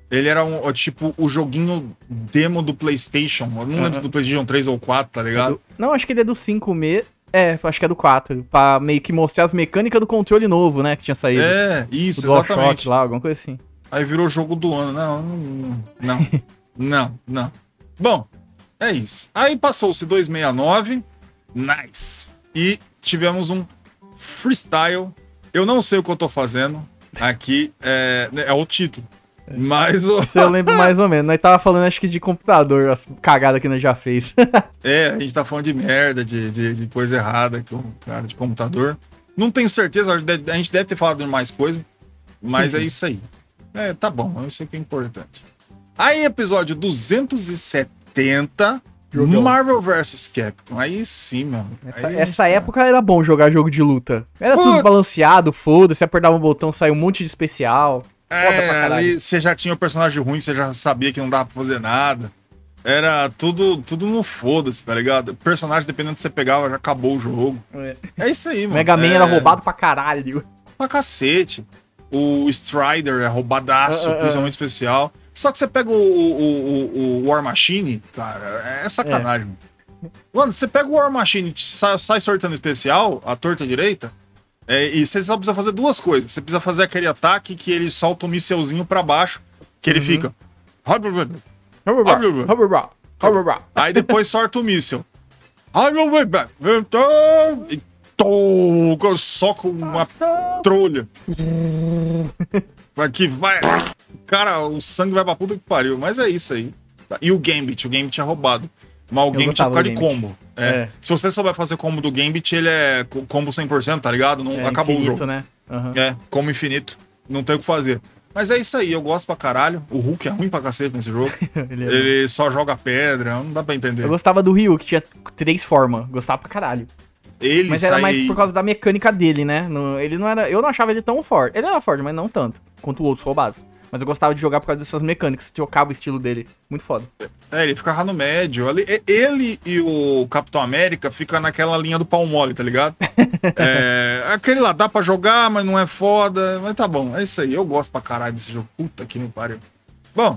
Ele era um, ó, tipo o joguinho demo do PlayStation. Eu não lembro se do PlayStation três ou quatro, tá ligado? Do- Não, acho que ele é do cinco mesmo. É, acho que é do quatro. Pra meio que mostrar as mecânicas do controle novo, né? Que tinha saído. É, isso, O DualShock exatamente. lá, alguma coisa assim. Aí virou jogo do ano. Não, não, não, não, não. Bom, é isso. Aí passou-se duzentos e sessenta e nove, nice. E tivemos um freestyle. Eu não sei o que eu tô fazendo. Aqui é, é o título. Mas o. Isso eu lembro mais ou menos. Nós tava falando, acho que de computador, as cagadas que nós já fez. É, a gente tá falando de merda, de, de, de coisa errada, que o cara de computador. Não tenho certeza, a gente deve ter falado de mais coisa, mas é isso aí. É, tá bom, isso aqui é importante. Aí, episódio duzentos e setenta, Jogão. Marvel versus. Capcom. Aí sim, mano. Essa, Aí a essa gente tá- época era bom jogar jogo de luta. Era tudo Puta. balanceado, foda-se, apertava um botão, saiu um monte de especial. Foda pra É, caralho. ali você já tinha o personagem ruim, você já sabia que não dava pra fazer nada. Era tudo, tudo no foda-se, tá ligado? Personagem, dependendo do que você pegava, já acabou o jogo. É. É isso aí, O mano. Mega Man é... era roubado pra caralho. Pra cacete. O Strider é roubadaço, Ah, ah, ah. principalmente especial. Só que você pega o, o, o, o War Machine, cara, é sacanagem. Mano. Mano, você pega o War Machine e sai, sai sortando especial, a torta direita, é, e você só precisa fazer duas coisas. Você precisa fazer aquele ataque que ele solta um mísselzinho pra baixo, que ele fica... Aí depois sorta o míssel. E toca, soca uma trolha. Aqui vai. Cara, o sangue vai pra puta que pariu. Mas é isso aí. E o Gambit, o Gambit é roubado. Mas o Gambit é por gostava causa do de Gambit. combo. É. É. Se você souber fazer combo do Gambit, ele é co- combo cem por cento, tá ligado? Não É, acabou infinito, o jogo. né? Aham. É, combo infinito. Não tem o que fazer. Mas é isso aí, eu gosto pra caralho. O Hulk é ruim pra cacete nesse jogo. Ele é- Ele só joga pedra, não dá pra entender. Eu gostava do Ryu, que tinha três formas. Gostava pra caralho. Ele Mas era sai... mais por causa da mecânica dele, né? No- ele não era. Eu não achava ele tão forte. Ele era forte, mas não tanto quanto outros roubados. Mas eu gostava de jogar por causa dessas mecânicas. Trocava o estilo dele. Muito foda. É, ele ficava no médio. Ali- e- Ele e o Capitão América ficam naquela linha do pau mole, tá ligado? É, aquele lá, dá pra jogar, mas não é foda. Mas tá bom, é isso aí. Eu gosto pra caralho desse jogo. Puta que me pariu. Bom,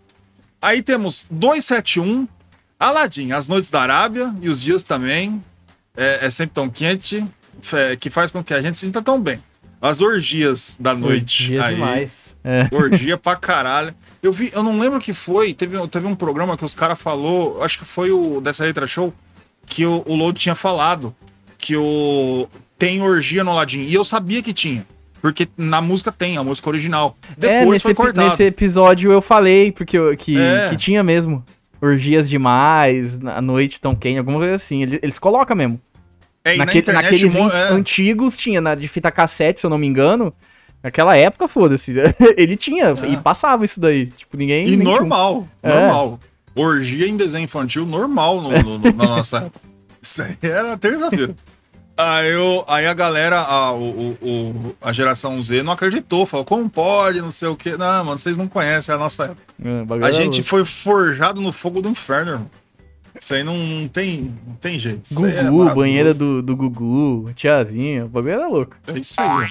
aí temos duzentos e setenta e um, Aladdin, As Noites da Arábia e os dias também. É, é sempre tão quente, é, que faz com que a gente se sinta tão bem. As orgias da noite. Dia aí, demais. É. Orgia pra caralho. Eu vi, eu não lembro o que foi. Teve, teve um programa que os caras falou, acho que foi o dessa Letra Show, que o, o Load tinha falado que o tem orgia no Aladdin. E eu sabia que tinha. Porque na música tem, a música original. É, Depois nesse, foi epi- cortado. nesse episódio eu falei porque eu- que, É. que tinha mesmo. Orgias demais, a noite tão quente, alguma coisa assim. Eles, eles colocam mesmo. É, e na Naquele, internet, naqueles mo- in- é, antigos tinha, na, de fita cassete, se eu não me engano. Naquela época, foda-se. Ele tinha, e passava isso daí. Tipo, ninguém. E nem tinha um- normal, É. normal. Orgia em desenho infantil, normal no, no- no- na nossa época. Isso aí era terça-feira. Aí, eu, aí a galera, a, o, o- o- a geração Z não acreditou, falou, como pode, não sei o quê. Não, mano, vocês não conhecem a nossa época. É, o bagulho A era gente louco. foi forjado no fogo do inferno, irmão. Isso aí não, não tem, não tem jeito. Isso aí é Gugu, maravilhoso. banheira do, do Gugu, tiazinha, o bagulho era louco. É isso aí.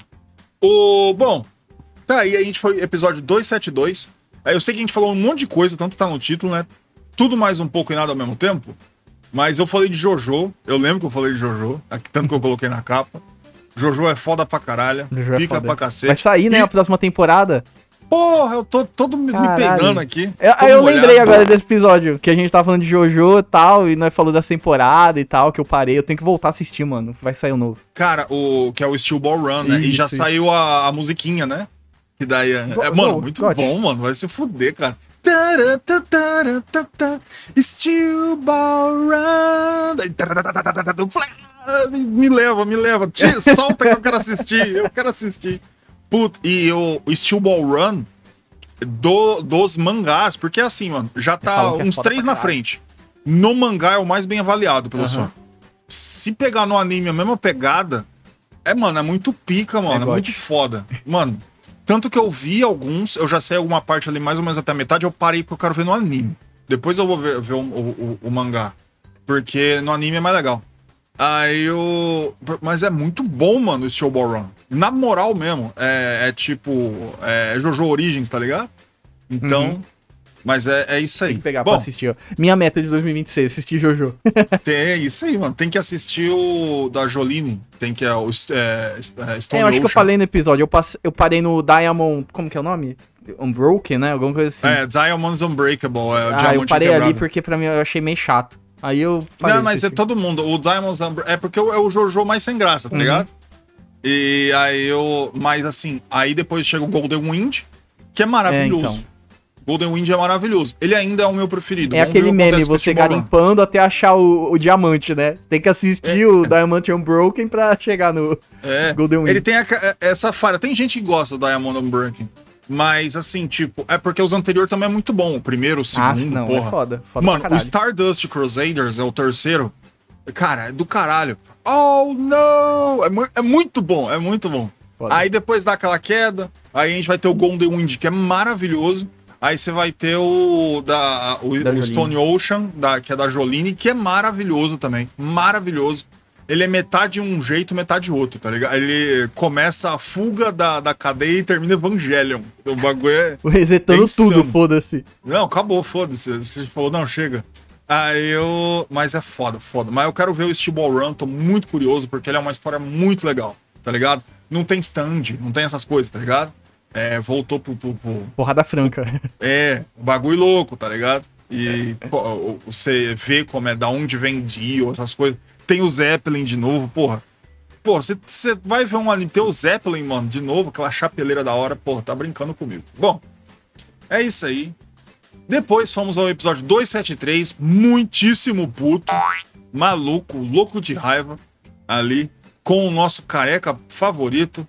O, bom, tá aí, a gente foi episódio duzentos e setenta e dois. Aí eu sei que a gente falou um monte de coisa, tanto tá no título, né? Tudo mais um pouco e nada ao mesmo tempo. Mas eu falei de Jojo, eu lembro que eu falei de Jojo, aqui, tanto que eu coloquei na capa. Jojo é foda pra caralho, Jojo é pica foda. pra cacete. Vai sair, né, E, a próxima temporada. porra, eu tô todo me, me Caralho. pegando aqui. Eu, todo eu molhado. lembrei agora desse episódio, que a gente tava falando de Jojo e tal, e nós falou da temporada e tal, que eu parei. Eu tenho que voltar a assistir, mano. Vai sair o novo. Cara, o que é o Steel Ball Run, né? E já Isso, isso. saiu a, a musiquinha, né? Que daí é, Go- é, mano, go- muito gote. bom, mano. Vai se fuder, cara. Taratatatata, Steel Ball Run. Daí, taratatatata, flá, Me, me leva, me leva. Tira, solta que eu quero assistir. Eu quero assistir. Puta, e o, o Steel Ball Run do, dos mangás, porque é assim, mano, já tá falam que é uns foda três pra na caralho. frente. No mangá é o mais bem avaliado pelo Aham. som. Se pegar no anime a mesma pegada, é, mano, é muito pica, mano. É, gote. muito foda. Mano, tanto que eu vi alguns, eu já sei alguma parte ali, mais ou menos até a metade, eu parei porque eu quero ver no anime. Depois eu vou ver, ver o, o- o- o mangá. Porque no anime é mais legal. Aí eu. Mas é muito bom, mano, o Steel Ball Run. Na moral mesmo, é, é tipo. É Jojo Origins, tá ligado? Então, Uhum. mas é, é isso aí. Tem que pegar Bom, pra assistir, ó. Minha meta de dois mil e vinte e seis, assistir Jojo. tem, é isso aí, mano. Tem que assistir o da Jolene. Tem que é o é, é, Stone É, eu acho que eu Ocean. falei no episódio, eu, passe, eu parei no Diamond, como que é o nome? Unbroken, né? Alguma coisa assim. É, Diamonds Unbreakable. É, o ah, eu Diamante parei Quebrado. ali porque pra mim eu achei meio chato. Aí eu parei Não, de mas é assistir. todo mundo. O Diamonds Unbreakable. É porque é o Jojo mais sem graça, tá Uhum. ligado? E aí eu. Mas assim, aí depois chega o Golden Wind, que é maravilhoso. É, então. Golden Wind é maravilhoso. Ele ainda é o meu preferido. É Vamos ver aquele o que meme, acontece com você esse Timberland. garimpando até achar o, o diamante, né? Tem que assistir É. o Diamond Unbroken pra chegar no É, Golden Wind. ele tem a- essa falha. Tem gente que gosta do Diamond Unbroken. Mas assim, tipo, é porque os anteriores também é muito bom. O primeiro, o Ah, segundo, não, porra. é foda. foda Mano, pra o caralho. Stardust Crusaders é o terceiro. Cara, é do caralho. Oh, não! É, mu- é muito bom, é muito bom. Foda. Aí depois dá aquela queda, aí a gente vai ter o Golden Wind, que é maravilhoso. Aí você vai ter o, da, o, Da o Jolene. Stone Ocean, da, que é da Jolene, que é maravilhoso também. Maravilhoso. Ele é metade um jeito, metade outro, tá ligado? Ele começa a fuga da, da cadeia e termina Evangelion. O bagulho é... Resetando Insano. tudo, foda-se. Não, acabou, foda-se. Você falou, não, chega. Aí eu. Mas é foda, foda. Mas eu quero ver o Steel Ball Run, tô muito curioso, porque ele é uma história muito legal, tá ligado? Não tem stand, não tem essas coisas, tá ligado? É, voltou pro. pro, pro... Porrada franca. É, o bagulho louco, tá ligado? E pô, você vê como é, da onde vem Dio, essas coisas. Tem o Zeppelin de novo, porra. Pô, você vai ver um anime, tem o Zeppelin, mano, de novo, aquela chapeleira da hora, porra, tá brincando comigo. Bom, é isso aí. Depois fomos ao episódio duzentos e setenta e três, muitíssimo puto, maluco, louco de raiva, ali, com o nosso careca favorito,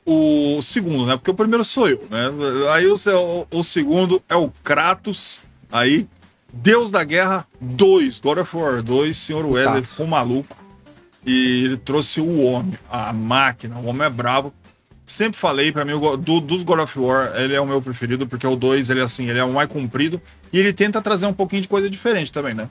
o segundo, né? Porque o primeiro sou eu, né? Aí o, o, o segundo é o Kratos, aí, Deus da Guerra dois, God of War dois, senhor Wesley Putaço. ficou maluco, e ele trouxe o homem, a máquina, o homem é brabo. Sempre falei, pra mim, o do, dos God of War, ele é o meu preferido, porque o dois, ele, assim, ele é o mais comprido, e ele tenta trazer um pouquinho de coisa diferente também, né?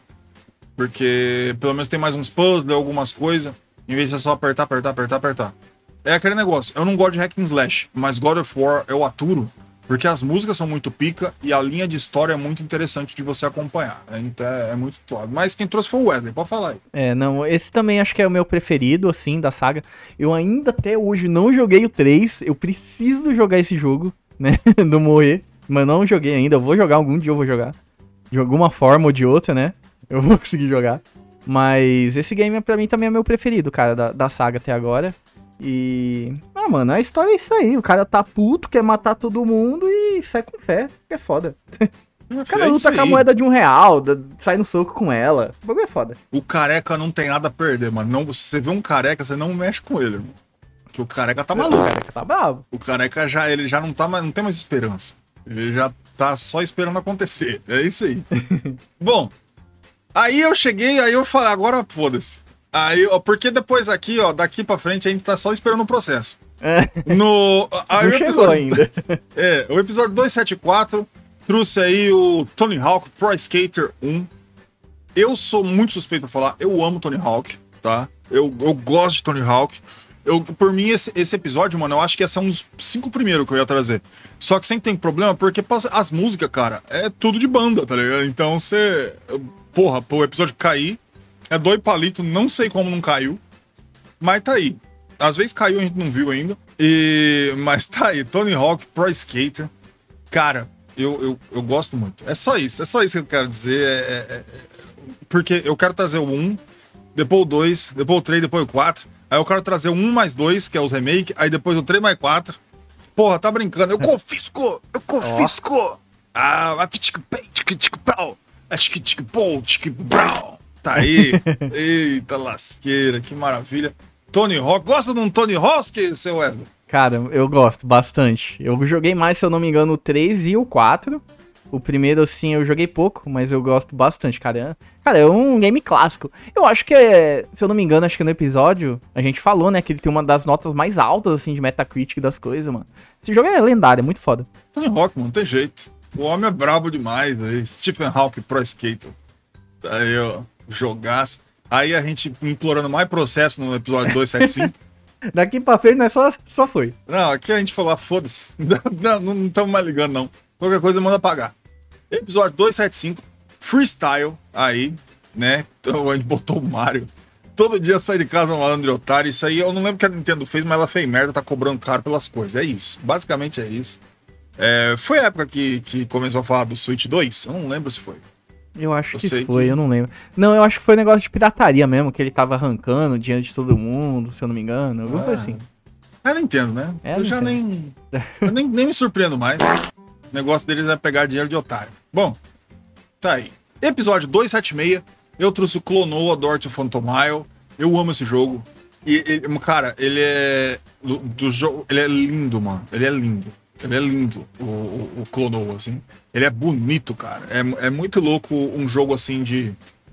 Porque pelo menos tem mais uns puzzles, algumas coisas, em vez de só apertar, apertar, apertar, apertar. É aquele negócio, eu não gosto de hack and slash, mas God of War eu aturo, porque as músicas são muito pica e a linha de história é muito interessante de você acompanhar. Então é, é muito suave. Mas quem trouxe foi o Wesley, pode falar aí. É, não, esse também acho que é o meu preferido, assim, da saga. Eu ainda até hoje não joguei o três, eu preciso jogar esse jogo, né, não morrer, mas não joguei ainda, eu vou jogar, algum dia eu vou jogar. De alguma forma ou de outra, né, eu vou conseguir jogar. Mas esse game pra mim também é meu preferido, cara, da, da saga até agora. E... Ah, mano, a história é isso aí, o cara tá puto, quer matar todo mundo e sai com fé, que é foda. O cara É isso luta com a aí. moeda de um real, da- sai no soco com ela, o bagulho é foda. O careca não tem nada a perder, mano. Não, se você vê um careca, você não mexe com ele, irmão. Porque o careca tá O maluco. cara tá bravo. O careca já, ele já não tá mais, não tem mais esperança. Ele já tá só esperando acontecer. É isso aí. Bom, aí eu cheguei, aí eu falei, agora foda-se. Aí, ó, porque depois aqui, ó, daqui pra frente a gente tá só esperando o processo. É, No, aí não o chegou episódio, ainda. É, o episódio duzentos e setenta e quatro trouxe aí o Tony Hawk Pro Skater um. Eu sou muito suspeito pra falar, eu amo Tony Hawk, tá? Eu, eu gosto de Tony Hawk. Eu, por mim, esse, esse episódio, mano, eu acho que ia ser um dos cinco primeiros que eu ia trazer. Só que sempre tem problema, porque as músicas, cara, é tudo de banda, tá ligado? Então você. Porra, pro episódio cair, é dois palitos, não sei como não caiu. Mas tá aí. Às vezes caiu, a gente não viu ainda. E... Mas tá aí, Tony Hawk Pro Skater. Cara, eu, eu, eu gosto muito. É só isso, é só isso que eu quero dizer. É, é, é... Porque eu quero trazer o um, depois o dois, depois o três, depois o quatro. Aí eu quero trazer o um mais dois, que é os remake. Aí depois o três mais quatro. Porra, tá brincando. Eu confisco! Eu confisco! Ah, a tic tic tic pau. A tic tic pau, tic brau. Tá aí. Eita lasqueira, que maravilha. Tony Hawk. Gosta de um Tony Hawk, seu Wesley? Cara, eu gosto bastante. Eu joguei mais, se eu não me engano, o três e o quatro. O primeiro, assim, eu joguei pouco, mas eu gosto bastante, cara. Cara, é um game clássico. Eu acho que, é, se eu não me engano, acho que no episódio a gente falou, né, que ele tem uma das notas mais altas, assim, de Metacritic das coisas, mano. Esse jogo é lendário, é muito foda. Tony Hawk, mano, não tem jeito. O homem é brabo demais, aí. Stephen Hawking Pro Skater. Aí, ó, jogaço. Aí a gente implorando mais processo no episódio duzentos e setenta e cinco. Daqui pra frente, né, só, só foi. Não, aqui a gente falou, ah, foda-se. Não, não estamos mais ligando, não. Qualquer coisa manda pagar. Episódio duzentos e setenta e cinco, Freestyle, aí, né? Então a gente botou o Mario. Todo dia sai de casa um malandro e otário. Isso aí eu não lembro o que a Nintendo fez, mas ela fez merda, tá cobrando caro pelas coisas. É isso. Basicamente é isso. É, foi a época que, que começou a falar do Switch dois? Eu não lembro se foi. Eu acho Eu que sei foi, que- eu não lembro. Não, eu acho que foi negócio de pirataria mesmo, que ele tava arrancando diante de todo mundo, se eu não me engano. Alguma coisa Ah. assim. É Nintendo, né? É, eu já Nintendo. nem, eu nem. Nem me surpreendo mais. O negócio deles é pegar dinheiro de otário. Bom, tá aí. Episódio duzentos e setenta e seis. Eu trouxe o Clonoa do Art of Phantomile. Eu amo esse jogo. E, ele- cara, ele é. Do, do jogo. Ele é lindo, mano. Ele é lindo. Ele é lindo, o, o, o Clonoa, assim. Ele é bonito, cara. É, é muito louco um jogo assim de.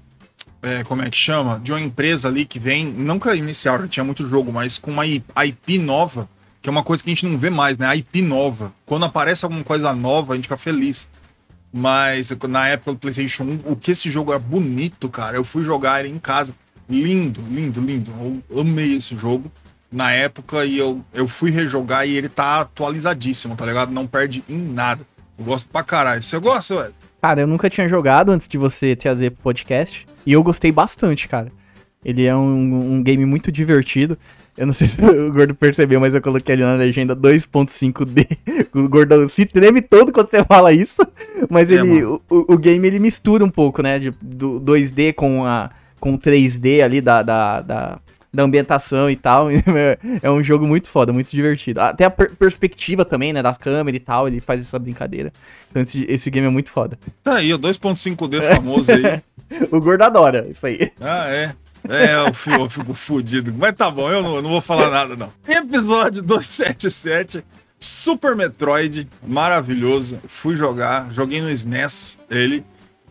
É, como é que chama? De uma empresa ali que vem. Nunca inicial, já tinha muito jogo, mas com uma I P nova, que é uma coisa que a gente não vê mais, né? A I P nova. Quando aparece alguma coisa nova, a gente fica feliz. Mas na época do PlayStation um, o que esse jogo era bonito, cara. Eu fui jogar ele em casa. Lindo, lindo, lindo. Eu amei esse jogo na época e eu, eu fui rejogar e ele tá atualizadíssimo, tá ligado? Não perde em nada. Eu gosto pra caralho. Você gosta, velho? Cara, eu nunca tinha jogado antes de você trazer pro podcast. E eu gostei bastante, cara. Ele é um, um game muito divertido. Eu não sei se o Gordo percebeu, mas eu coloquei ali na legenda dois ponto cinco D. O Gordo se treme todo quando você fala isso. Mas É, ele, mano. o, o game ele mistura um pouco, né? De, do dois D com a com três D ali da, da, da, da ambientação e tal. É um jogo muito foda, muito divertido. Até a per- perspectiva também, né? Da câmera e tal. Ele faz essa brincadeira. Então esse, esse game é muito foda. Tá aí, o dois ponto cinco D famoso aí. O Gordo adora isso aí. Ah, é. É, eu fico, eu fico fudido. Mas tá bom, eu não, eu não vou falar nada, não. Episódio duzentos e setenta e sete, Super Metroid, maravilhoso. Fui jogar, joguei no S N E S, ele,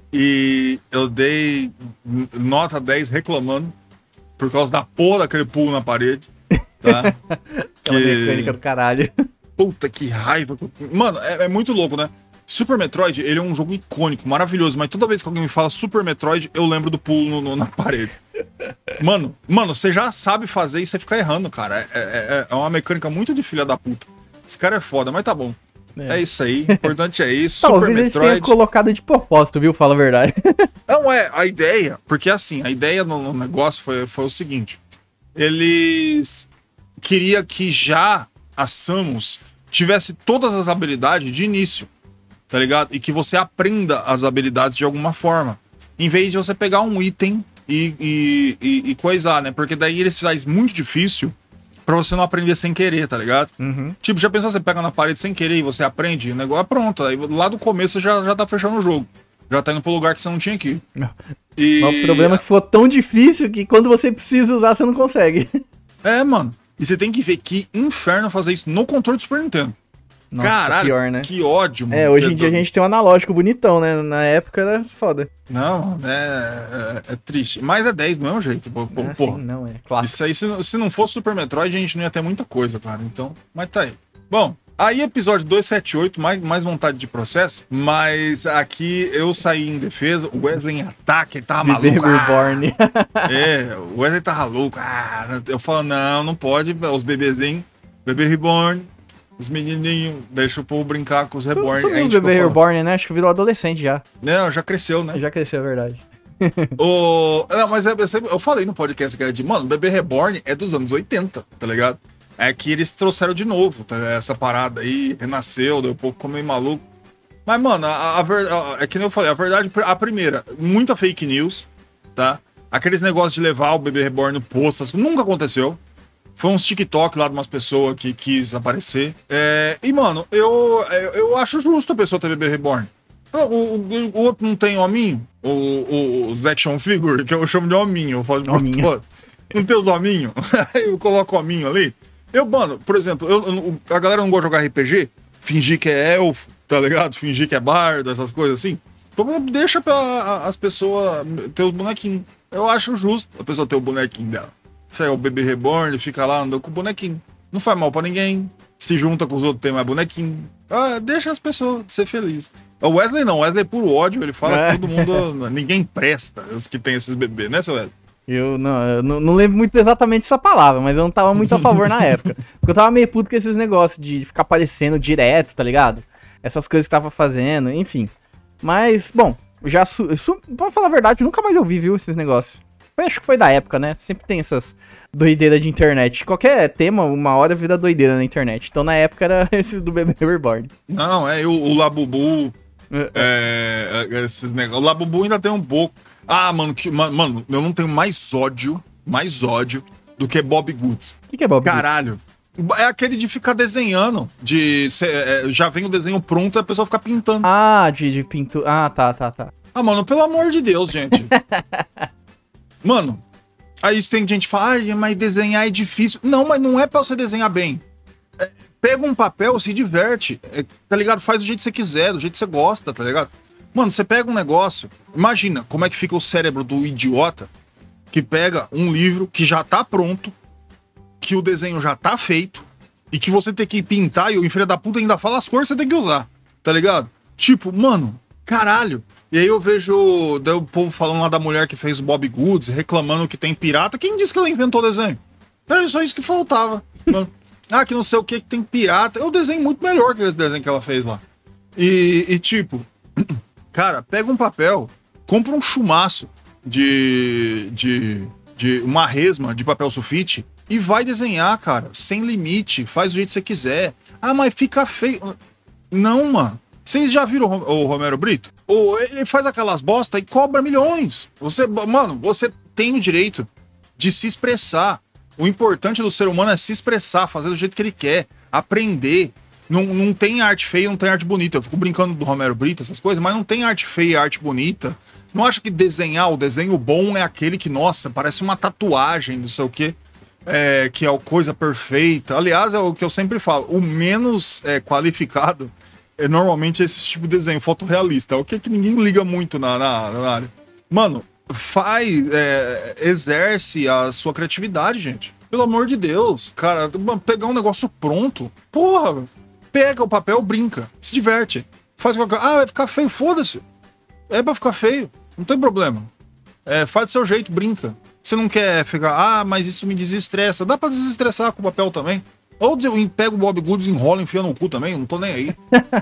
e eu dei n- nota dez reclamando por causa da porra daquele pulo na parede, tá? Aquela mecânica do caralho. Puta que raiva. que eu- Mano, é, é muito louco, né? Super Metroid, ele é um jogo icônico, maravilhoso, mas toda vez que alguém me fala Super Metroid, eu lembro do pulo no- no- na parede. Mano, mano, você já sabe fazer e você fica errando, cara. É, é- é uma mecânica muito de filha da puta. Esse cara é foda, mas tá bom. É, É. isso aí, o importante é isso. Super Talvez eles tenham Metroid. colocado de propósito, viu? Fala a verdade. Não, é, a ideia, porque assim, a ideia no, no negócio foi, foi o seguinte: eles queriam que já a Samus tivesse todas as habilidades de início, tá ligado? E que você aprenda as habilidades de alguma forma, em vez de você pegar um item e, e, e, e coisar, né? Porque daí eles fazem muito difícil pra você não aprender sem querer, tá ligado? Uhum. Tipo, já pensou, você pega na parede sem querer e você aprende, o negócio é pronto. Aí lá do começo você já, já tá fechando o jogo. Já tá indo pro lugar que você não tinha que ir. Não. E... Mas o problema é que ficou tão difícil que quando você precisa usar, você não consegue. É, mano. E você tem que ver que inferno fazer isso no controle do Super Nintendo. Nossa, Caralho, pior, né? que ódio, mano. É, hoje Que em dia a do- gente tem um analógico bonitão, né? Na época era foda. Não, é, é, é triste. Mas é dez do mesmo jeito. Pô, pô, Ah, porra. sim, não, é clássico. Isso aí, se, se não fosse Super Metroid, a gente não ia ter muita coisa, cara. Então, mas tá aí. Bom, aí episódio duzentos e setenta e oito, mais, mais vontade de processo. Mas aqui eu saí em defesa. O Wesley em ataque, ele tava Bebê maluco. ah, Reborn. É, o Wesley tava louco. Ah, eu falo, não, não pode. Os bebezinhos, bebê reborn, os menininhos, deixa o povo brincar com os reborn. Sumiu Aí a o gente Bebê ficou falando, Reborn, né? Acho que virou adolescente já. não, já cresceu, né? Já cresceu, é verdade. O... Não, mas é- eu falei no podcast que era de, mano, o Bebê Reborn é dos anos oitenta, tá ligado? É que eles trouxeram de novo, tá? Essa parada aí, renasceu, daí o povo ficou meio maluco. Mas, mano, a, a ver- a- é que nem eu falei, a verdade, a primeira, muita fake news, tá? Aqueles negócios de levar o Bebê Reborn no posto, isso nunca aconteceu. Foi uns TikTok lá de umas pessoas que quis aparecer. É, e, mano, eu, eu, eu acho justo a pessoa ter Bebê Reborn. O, o- o outro não tem hominho? O, o, os action figure, que eu chamo de hominho. Eu falo de Hominho. pô, não tem os hominhos? Aí eu coloco o hominho ali. Eu, mano, por exemplo, eu, eu- a galera não gosta de jogar R P G, fingir que é elfo, tá ligado? Fingir que é bardo, essas coisas assim. Então, deixa pra a- as pessoas ter os bonequinhos. Eu acho justo a pessoa ter o bonequinho dela. Pega o Bebê Reborn, fica lá andando com o bonequinho. Não faz mal pra ninguém. Se junta com os outros, tem mais bonequinho. Ah, deixa as pessoas ser felizes. O Wesley não, o Wesley é puro ódio. Ele fala É. que todo mundo. Ninguém presta, os que tem esses bebês, né, seu Wesley? Eu não, eu não, não lembro muito exatamente essa palavra, mas eu não tava muito a favor na época. Porque eu tava meio puto com esses negócios de ficar aparecendo direto, tá ligado? essas coisas que tava fazendo, enfim. Mas, bom, já... Su, su, pra falar a verdade, nunca mais eu vi, viu, esses negócios. Eu acho que foi da época, né? Sempre tem essas doideiras de internet. Qualquer tema, uma hora vira doideira na internet. Então, na época, era esses do Bebê Reborn. Não, é o, o Labubu, é, é, esses negócios. O Labubu ainda tem um pouco. Ah, mano, que, mano, eu não tenho mais ódio, mais ódio do que Bob Goods. O que, que é Bob Caralho. É aquele de ficar desenhando, de cê, é, já vem o desenho pronto e a pessoa fica pintando. Ah, de, de pintura. Ah, tá, tá, tá. Ah, mano, pelo amor de Deus, gente. Mano, aí tem gente que fala, ah, mas desenhar é difícil. Não, mas não é pra você desenhar bem. É, pega um papel, se diverte, é, tá ligado? Faz do jeito que você quiser, do jeito que você gosta, tá ligado? Mano, você pega um negócio, imagina como é que fica o cérebro do idiota que pega um livro que já tá pronto, que o desenho já tá feito, e que você tem que pintar, e o filho da puta ainda fala as cores que você tem que usar, tá ligado? Tipo, mano, caralho. E aí eu vejo daí o povo falando lá da mulher que fez o Bob Goods, reclamando que tem pirata. Quem disse que ela inventou o desenho? Era só isso que faltava. Mano. Ah, que não sei o que, que tem pirata. É um desenho muito melhor que esse desenho que ela fez lá. E, e tipo, cara, pega um papel, compra um chumaço de, de, de uma resma de papel sulfite e vai desenhar, cara, sem limite, faz do jeito que você quiser. Ah, mas fica feio. Não, mano. Vocês já viram o Romero Brito? Ou ele faz aquelas bosta e cobra milhões. Você, mano, você tem o direito de se expressar. O importante do ser humano é se expressar, fazer do jeito que ele quer, aprender. Não, não tem arte feia, não tem arte bonita. Eu fico brincando do Romero Brito, essas coisas, mas não tem arte feia e arte bonita. Não acha que desenhar, o desenho bom é aquele que, nossa, parece uma tatuagem, não sei o quê, é, que é a coisa perfeita. Aliás, é o que eu sempre falo, o menos é, qualificado é normalmente esse tipo de desenho, fotorrealista. É o que, que ninguém liga muito na, na, na área. Mano, faz, é, exerce a sua criatividade, gente. Pelo amor de Deus. Cara, pegar um negócio pronto, porra, pega o papel, brinca, se diverte. Faz qualquer... Ah, vai ficar feio, foda-se. É pra ficar feio, não tem problema. É, faz do seu jeito, brinca. Você não quer ficar, ah, mas isso me desestressa. Dá pra desestressar com o papel também. Ou eu pego o Bob Goods, enrola e enfia no cu também, não tô nem aí.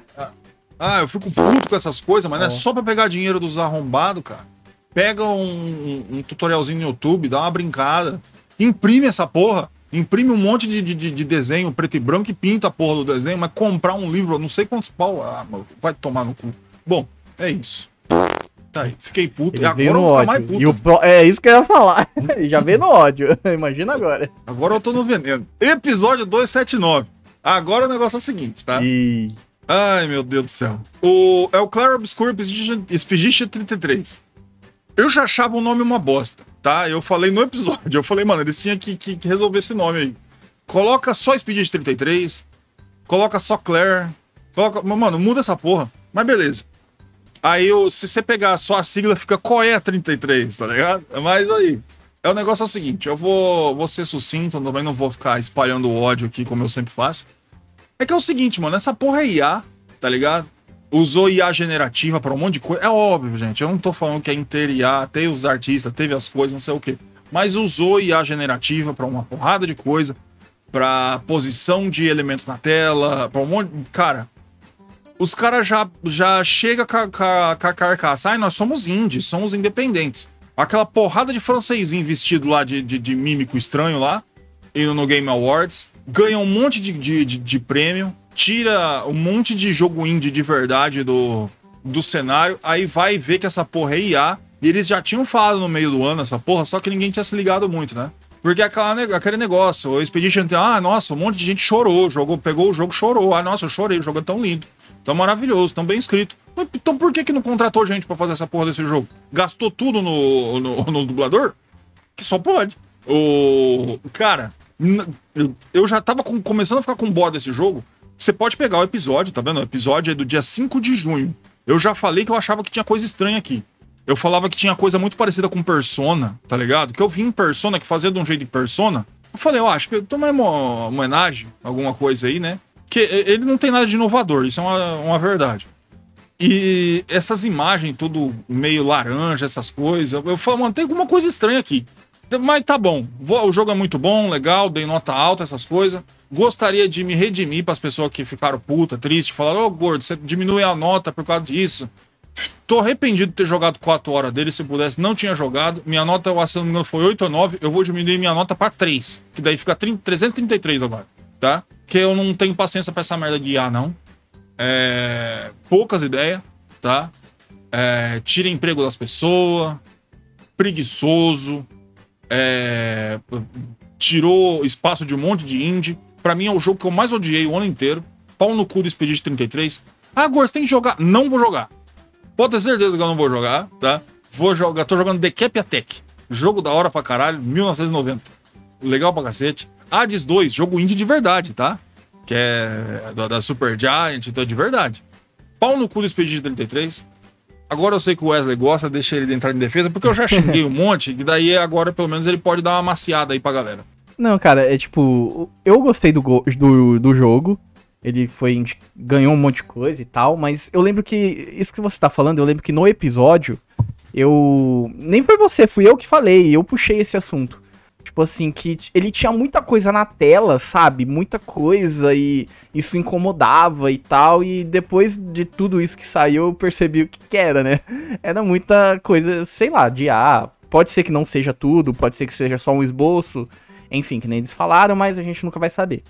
Ah, eu fico puto com essas coisas, mas não é só pra pegar dinheiro dos arrombados, cara. Pega um, um, um tutorialzinho no YouTube, dá uma brincada. Imprime essa porra. Imprime um monte de, de, de desenho preto e branco e pinta a porra do desenho, mas comprar um livro, eu não sei quantos pau, ah, vai tomar no cu. Bom, é isso. Tá aí, fiquei puto. Ele e agora eu vou ficar mais puto. E o pro... É isso que eu ia falar. Já veio no ódio. Imagina agora. Agora eu tô no veneno. Episódio duzentos e setenta e nove. Agora o negócio é o seguinte, tá? E... Ai, meu Deus do céu. O... É o Claro Obscure Expedition trinta e três. Eu já achava o nome uma bosta, tá? Eu falei no episódio. Eu falei, mano, eles tinham que, que, que resolver esse nome aí. Coloca só Expedition trinta e três. Coloca só Claire. Coloca... Mano, muda essa porra. Mas beleza. Aí, eu, se você pegar só a sigla, fica qual é a trinta e três, tá ligado? Mas aí, é o negócio é o seguinte, eu vou, vou ser sucinto, também não vou ficar espalhando o ódio aqui, como eu sempre faço. É que é o seguinte, mano, essa porra é I A, tá ligado? Usou I A generativa pra um monte de coisa. É óbvio, gente, eu não tô falando que é inteiro I A, teve os artistas, teve as coisas, não sei o quê. Mas usou I A generativa pra uma porrada de coisa, pra posição de elemento na tela, pra um monte... Cara... Os caras já, já chegam com a, com a carcaça. Ai, nós somos indies, somos independentes. Aquela porrada de francesinho vestido lá de, de, de mímico estranho lá, indo no Game Awards, ganha um monte de, de, de, de prêmio, tira um monte de jogo indie de verdade do, do cenário, aí vai ver que essa porra é I A, e eles já tinham falado no meio do ano essa porra, só que ninguém tinha se ligado muito, né? Porque aquela, aquele negócio, o Expedition, ah, nossa, um monte de gente chorou, jogou, pegou o jogo, chorou. Ah, nossa, eu chorei, o jogo é tão lindo. Tão maravilhoso, tão bem escrito. Então por que que não contratou gente pra fazer essa porra desse jogo? Gastou tudo no, no, nos dublador? Que só pode. O... Cara, eu já tava com, começando a ficar com bode desse jogo. Você pode pegar o episódio, tá vendo? O episódio é do dia cinco de junho. Eu já falei que eu achava que tinha coisa estranha aqui. Eu falava que tinha coisa muito parecida com Persona, tá ligado? Que eu vi em Persona, que fazia de um jeito de Persona. Eu falei, eu acho que eu tomei uma homenagem, alguma coisa aí, né? Que ele não tem nada de inovador, isso é uma, uma verdade. E essas imagens, tudo meio laranja, essas coisas, eu falo, mano, tem alguma coisa estranha aqui. Mas tá bom, o jogo é muito bom, legal, dei nota alta, essas coisas. Gostaria de me redimir para as pessoas que ficaram puta, triste, falaram, ô oh, gordo, você diminui a nota por causa disso. Tô arrependido de ter jogado quatro horas dele, se pudesse, não tinha jogado. Minha nota, se não me engano, foi oito ou nove, eu vou diminuir minha nota para três, que daí fica trezentos e trinta e três agora, tá? Que eu não tenho paciência para essa merda de I A, não. É... Poucas ideias, tá? É... Tira emprego das pessoas, preguiçoso, é... tirou espaço de um monte de indie. Pra mim é o jogo que eu mais odiei o ano inteiro. Pau no cu do Expedition trinta e três. Ah, agora você tem que jogar. Não vou jogar. Pode ter certeza que eu não vou jogar, tá? Vou jogar, tô jogando The Cap Attack. Jogo da hora pra caralho, mil novecentos e noventa. Legal pra cacete. Hades dois, jogo indie de verdade, tá? Que é da, da Super Giant, então é de verdade. Pau no cu do Expedition trinta e três. Agora eu sei que o Wesley gosta, deixa ele entrar em defesa, porque eu já xinguei um monte, e daí agora pelo menos ele pode dar uma maciada aí pra galera. Não, cara, é tipo, eu gostei do, go- do, do jogo. Ele foi, ganhou um monte de coisa e tal, mas eu lembro que, isso que você tá falando, eu lembro que no episódio, eu, nem foi você, fui eu que falei, eu puxei esse assunto. Tipo assim, que ele tinha muita coisa na tela, sabe, muita coisa e isso incomodava e tal, e depois de tudo isso que saiu, eu percebi o que que era, né? Era muita coisa, sei lá, de ah, pode ser que não seja tudo, pode ser que seja só um esboço, enfim, que nem eles falaram, mas a gente nunca vai saber.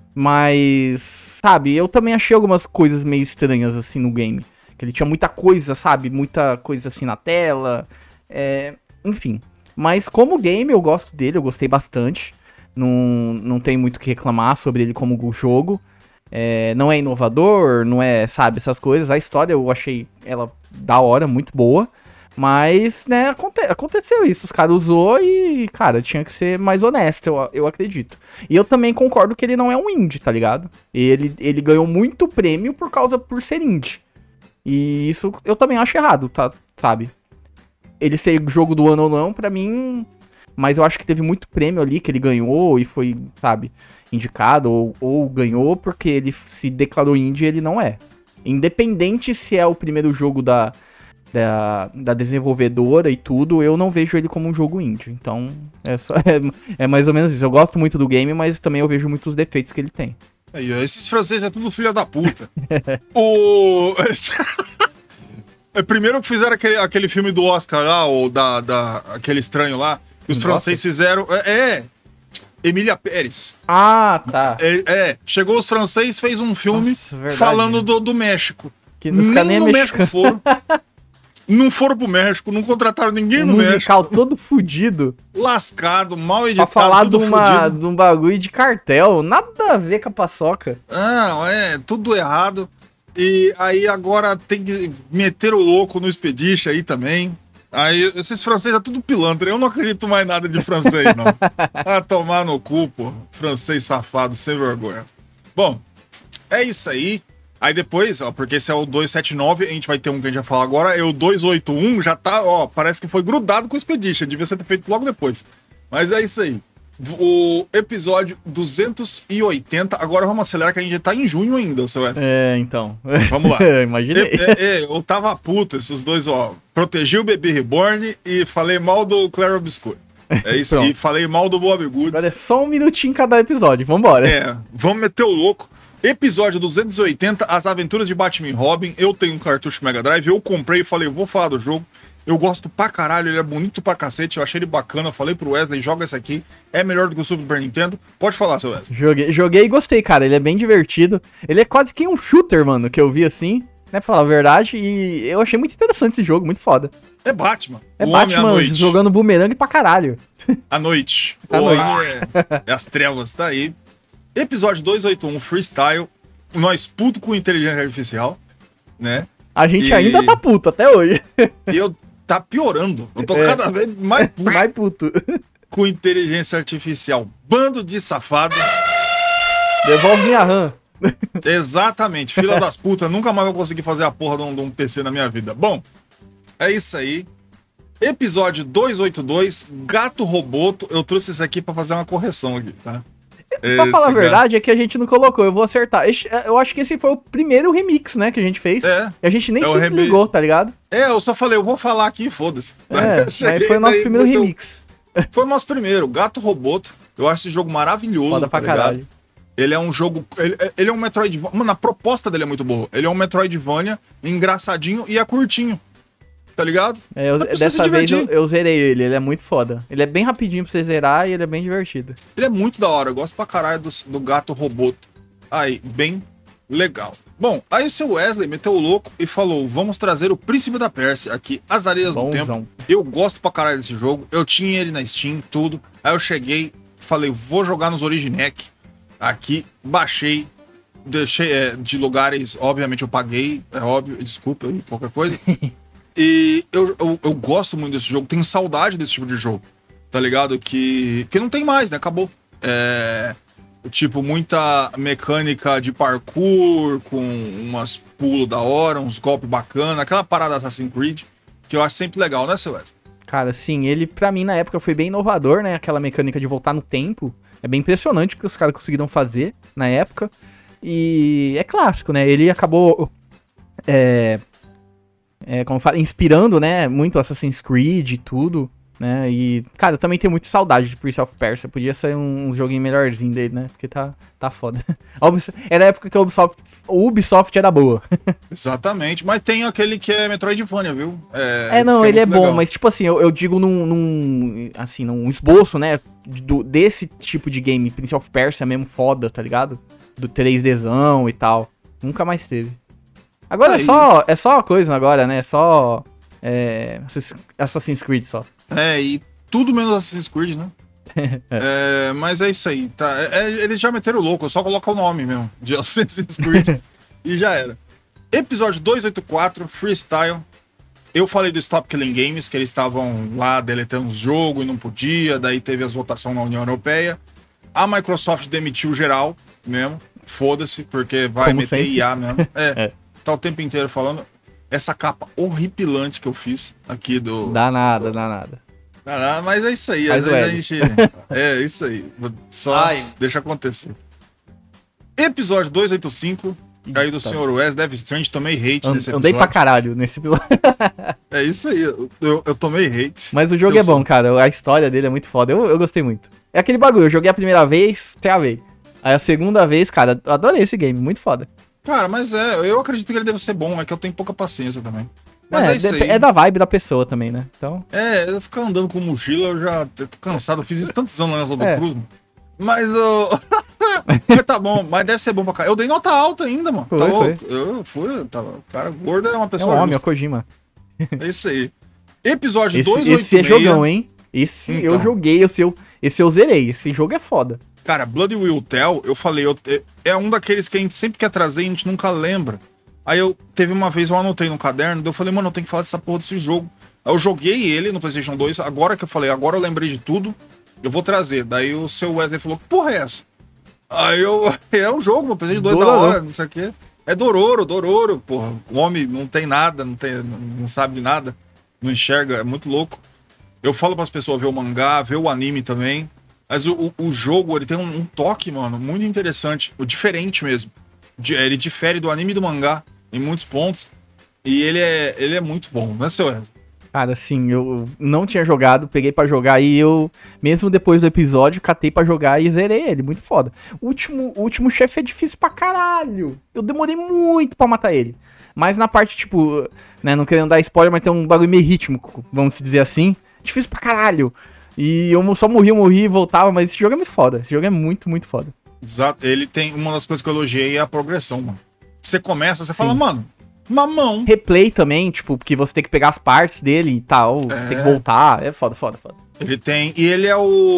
Mas, sabe, eu também achei algumas coisas meio estranhas, assim, no game. Que ele tinha muita coisa, sabe? Muita coisa, assim, na tela. É, enfim. Mas como game, eu gosto dele, eu gostei bastante. Não, não tem muito o que reclamar sobre ele como jogo. É, não é inovador, não é, sabe, essas coisas. A história eu achei ela da hora, muito boa. Mas, né, aconte- aconteceu isso. Os caras usou e, cara, tinha que ser mais honesto, eu, eu acredito. E eu também concordo que ele não é um indie, tá ligado? Ele, ele ganhou muito prêmio por causa por ser indie. E isso eu também acho errado, tá, sabe? Ele ser jogo do ano ou não, pra mim... Mas eu acho que teve muito prêmio ali que ele ganhou e foi, sabe, indicado ou, ou ganhou porque ele se declarou indie e ele não é. Independente se é o primeiro jogo da... Da, da desenvolvedora e tudo, eu não vejo ele como um jogo indie. Então, é, só, é, é mais ou menos isso. Eu gosto muito do game, mas também eu vejo muitos defeitos que ele tem. Aí, esses franceses é tudo filha da puta. o... Primeiro que fizeram aquele, aquele filme do Oscar lá, ou da, da, aquele estranho lá, que os franceses fizeram... É, é Emília Pérez. Ah, tá. É, é, chegou os franceses, fez um filme Nossa, falando do, do México. Que os caras nem no é México foram. Não foram pro México, não contrataram ninguém um no musical México. todo fudido. Lascado, mal Pra editado, falar de, tudo uma, fudido. de um bagulho de cartel. Nada a ver com a paçoca. Ah, é, tudo errado. E aí agora tem que meter o louco no Expedition aí também. Aí esses franceses é tudo pilantra. Eu não acredito mais nada de francês, não. Ah, tomar no cu, pô. Francês safado, sem vergonha. Bom, é isso aí. Aí depois, ó, porque esse é o duzentos e setenta e nove, a gente vai ter um que a gente vai falar agora, é o duzentos e oitenta e um, já tá, ó, parece que foi grudado com o Expedition, devia ser feito logo depois. Mas é isso aí. O episódio duzentos e oitenta, agora vamos acelerar que a gente já tá em junho ainda, seu Wesley. É, então. Vamos lá. Imaginei. É, é, é, eu tava puto, esses dois, ó, protegi o bebê Reborn e falei mal do Claire Obscure. É isso, e falei mal do Bob Goods. Agora é só um minutinho em cada episódio, vambora. É, vamos meter o louco. Episódio duzentos e oitenta, As Aventuras de Batman e Robin. Eu tenho um cartucho Mega Drive, eu comprei e falei, eu vou falar do jogo. Eu gosto pra caralho, ele é bonito pra cacete, eu achei ele bacana. Falei pro Wesley, joga esse aqui, é melhor do que o Super Nintendo. Pode falar, seu Wesley. Joguei, joguei e gostei, cara, ele é bem divertido. Ele é quase que um shooter, mano, que eu vi assim, né, pra falar a verdade. E eu achei muito interessante esse jogo, muito foda. É Batman. É o Batman homem à noite. jogando bumerangue pra caralho. À noite. À o noite. homem é, é as trevas, tá aí. Episódio duzentos e oitenta e um, Freestyle. Nós puto com inteligência artificial, né? A gente E- ainda tá puto até hoje. E eu tá piorando. Eu tô É. cada vez mais puto Mais puto. com inteligência artificial. Bando de safado. Devolve minha RAM. Exatamente. Fila das putas. Nunca mais vou conseguir fazer a porra de um, de um P C na minha vida. Bom, é isso aí. Episódio duzentos e oitenta e dois, Gato Roboto. Eu trouxe esse aqui pra fazer uma correção aqui, tá? Pra falar a Esse verdade, é que a gente não colocou, eu vou acertar. Esse- Eu acho que esse foi o primeiro remix, né, que a gente fez. É. E a gente nem É o se remi- ligou, tá ligado? É, eu só falei, eu vou falar aqui, foda-se. É, Eu cheguei, mas foi o nosso daí primeiro meteu- remix. Foi o nosso primeiro, Gato Roboto. Eu acho esse jogo maravilhoso, Foda pra tá ligado? caralho. Ele é um jogo... Ele, ele é um Metroidvania... Mano, a proposta dele é muito boa. Ele é um Metroidvania engraçadinho e é curtinho. Tá ligado? É, eu, Dá pra você se dessa vez eu, divertir. eu zerei ele, ele é muito foda. Ele é bem rapidinho pra você zerar e ele é bem divertido. Ele é muito da hora. Eu gosto pra caralho do, do gato roboto. Aí, bem legal. Bom, aí o seu Wesley meteu o louco e falou: vamos trazer o Príncipe da Pérsia aqui, As Areias do Bonzão. Tempo. Eu gosto pra caralho desse jogo. Eu tinha ele na Steam, tudo. Aí eu cheguei, falei, vou jogar nos Originec. Aqui, baixei. Deixei é, de lugares, obviamente eu paguei. É óbvio, desculpa aí, qualquer coisa. E eu, eu, eu gosto muito desse jogo, tenho saudade desse tipo de jogo, tá ligado? Que, que não tem mais, né? Acabou. É, tipo, muita mecânica de parkour, com umas pulos da hora, uns golpes bacanas, aquela parada Assassin's Creed, que eu acho sempre legal, né, seu Wesley? Cara, sim, ele pra mim na época foi bem inovador, né? Aquela mecânica de voltar no tempo. É bem impressionante o que os caras conseguiram fazer na época. E é clássico, né? Ele acabou... É... É, como fala, inspirando, né, muito Assassin's Creed e tudo, né, e, cara, eu também tenho muito saudade de Prince of Persia, podia ser um, um joguinho melhorzinho dele, né, porque tá, tá foda. Era a época que a Ubisoft, a Ubisoft era boa. Exatamente, mas tem aquele que é Metroidvania, viu? É, é não, é ele é bom, legal. mas, tipo assim, eu, eu digo num, num, assim, num esboço, né, do, desse tipo de game, Prince of Persia mesmo foda, tá ligado? Do três Dzão e tal, nunca mais teve. Agora Aí. é só, é só coisa agora, né? É só é, Assassin's Creed só. É, e tudo menos Assassin's Creed, né? é, mas é isso aí, tá? É, eles já meteram o louco, eu só colocar o nome mesmo de Assassin's Creed e já era. Episódio duzentos e oitenta e quatro, Freestyle. Eu falei do Stop Killing Games, que eles estavam lá deletando os jogos e não podia, daí teve as votações na União Europeia. A Microsoft demitiu geral mesmo, foda-se, porque vai Como meter sempre. I A mesmo. É. É. Tá o tempo inteiro falando. Essa capa horripilante que eu fiz aqui do... Dá nada, dá nada. Ah, mas é isso aí. Faz Às vezes o a L. gente... É isso aí. Só Ai. deixa acontecer. Episódio duzentos e oitenta e cinco. Aí do Eita. senhor Wes, Dev Strange, tomei hate And, nesse episódio. andei pra caralho nesse episódio. É isso aí. Eu, eu, eu tomei hate. Mas o jogo Eu é bom, sou- cara. A história dele é muito foda. Eu, eu gostei muito. É aquele bagulho, eu joguei a primeira vez, travei. Aí a segunda vez, cara, eu adorei esse game, muito foda. Cara, mas é... Eu acredito que ele deve ser bom. É que eu tenho pouca paciência também. Mas é, é, isso dep- aí. é da vibe da pessoa também, né? Então, É, eu ficar andando com mochila, eu já tô cansado. Eu fiz isso tantos anos na Zona É. do Cruz, mano. Mas eu... mas tá bom, mas deve ser bom pra cá. Eu dei nota alta ainda, mano. Foi, tá foi. louco? Eu fui, eu tava... Cara, gordo é uma é um pessoa homem, é o justa. Kojima. É isso aí. Episódio Esse, duzentos e esse é oitenta e seis. jogão, hein? Esse eu Então. joguei, esse eu, esse eu zerei. Esse jogo é foda. Cara, Blood Will Tell, eu falei, eu- é- é um daqueles que a gente sempre quer trazer e a gente nunca lembra. Aí eu, teve uma vez, eu anotei no caderno, daí eu falei, mano, eu tenho que falar dessa porra desse jogo. Aí eu joguei ele no PlayStation dois, agora que eu falei, agora eu lembrei de tudo, eu vou trazer. Daí o seu Wesley falou, que porra é essa? Aí eu, é um jogo, meu PlayStation dois da Dororo. hora, não sei o quê. É Dororo, Dororo, porra. O homem não tem nada, não, tem, não, não sabe de nada, não enxerga, é muito louco. Eu falo pras pessoas ver o mangá, ver o anime também. Mas o, o, o jogo, ele tem um, um toque, mano, muito interessante. O diferente mesmo. De- ele difere do anime e do mangá em muitos pontos. E ele é, ele é muito bom, né, seu Wesley? Cara, assim, eu não tinha jogado, peguei pra jogar e eu, mesmo depois do episódio, catei pra jogar e zerei ele, muito foda. O último, o último chefe é difícil pra caralho. Eu demorei muito pra matar ele. Mas na parte, tipo, né, não querendo dar spoiler, mas tem um bagulho meio rítmico, vamos dizer assim. Difícil pra caralho. E eu só morri, eu morri e voltava, mas esse jogo é muito foda. Esse jogo é muito, muito foda. Exato. Ele tem uma das coisas que eu elogiei é a progressão, mano. Você começa, você fala, Sim. mano, mamão. Replay também, tipo, porque você tem que pegar as partes dele e tal, você tem que voltar. É foda, foda, foda. Ele tem. E ele é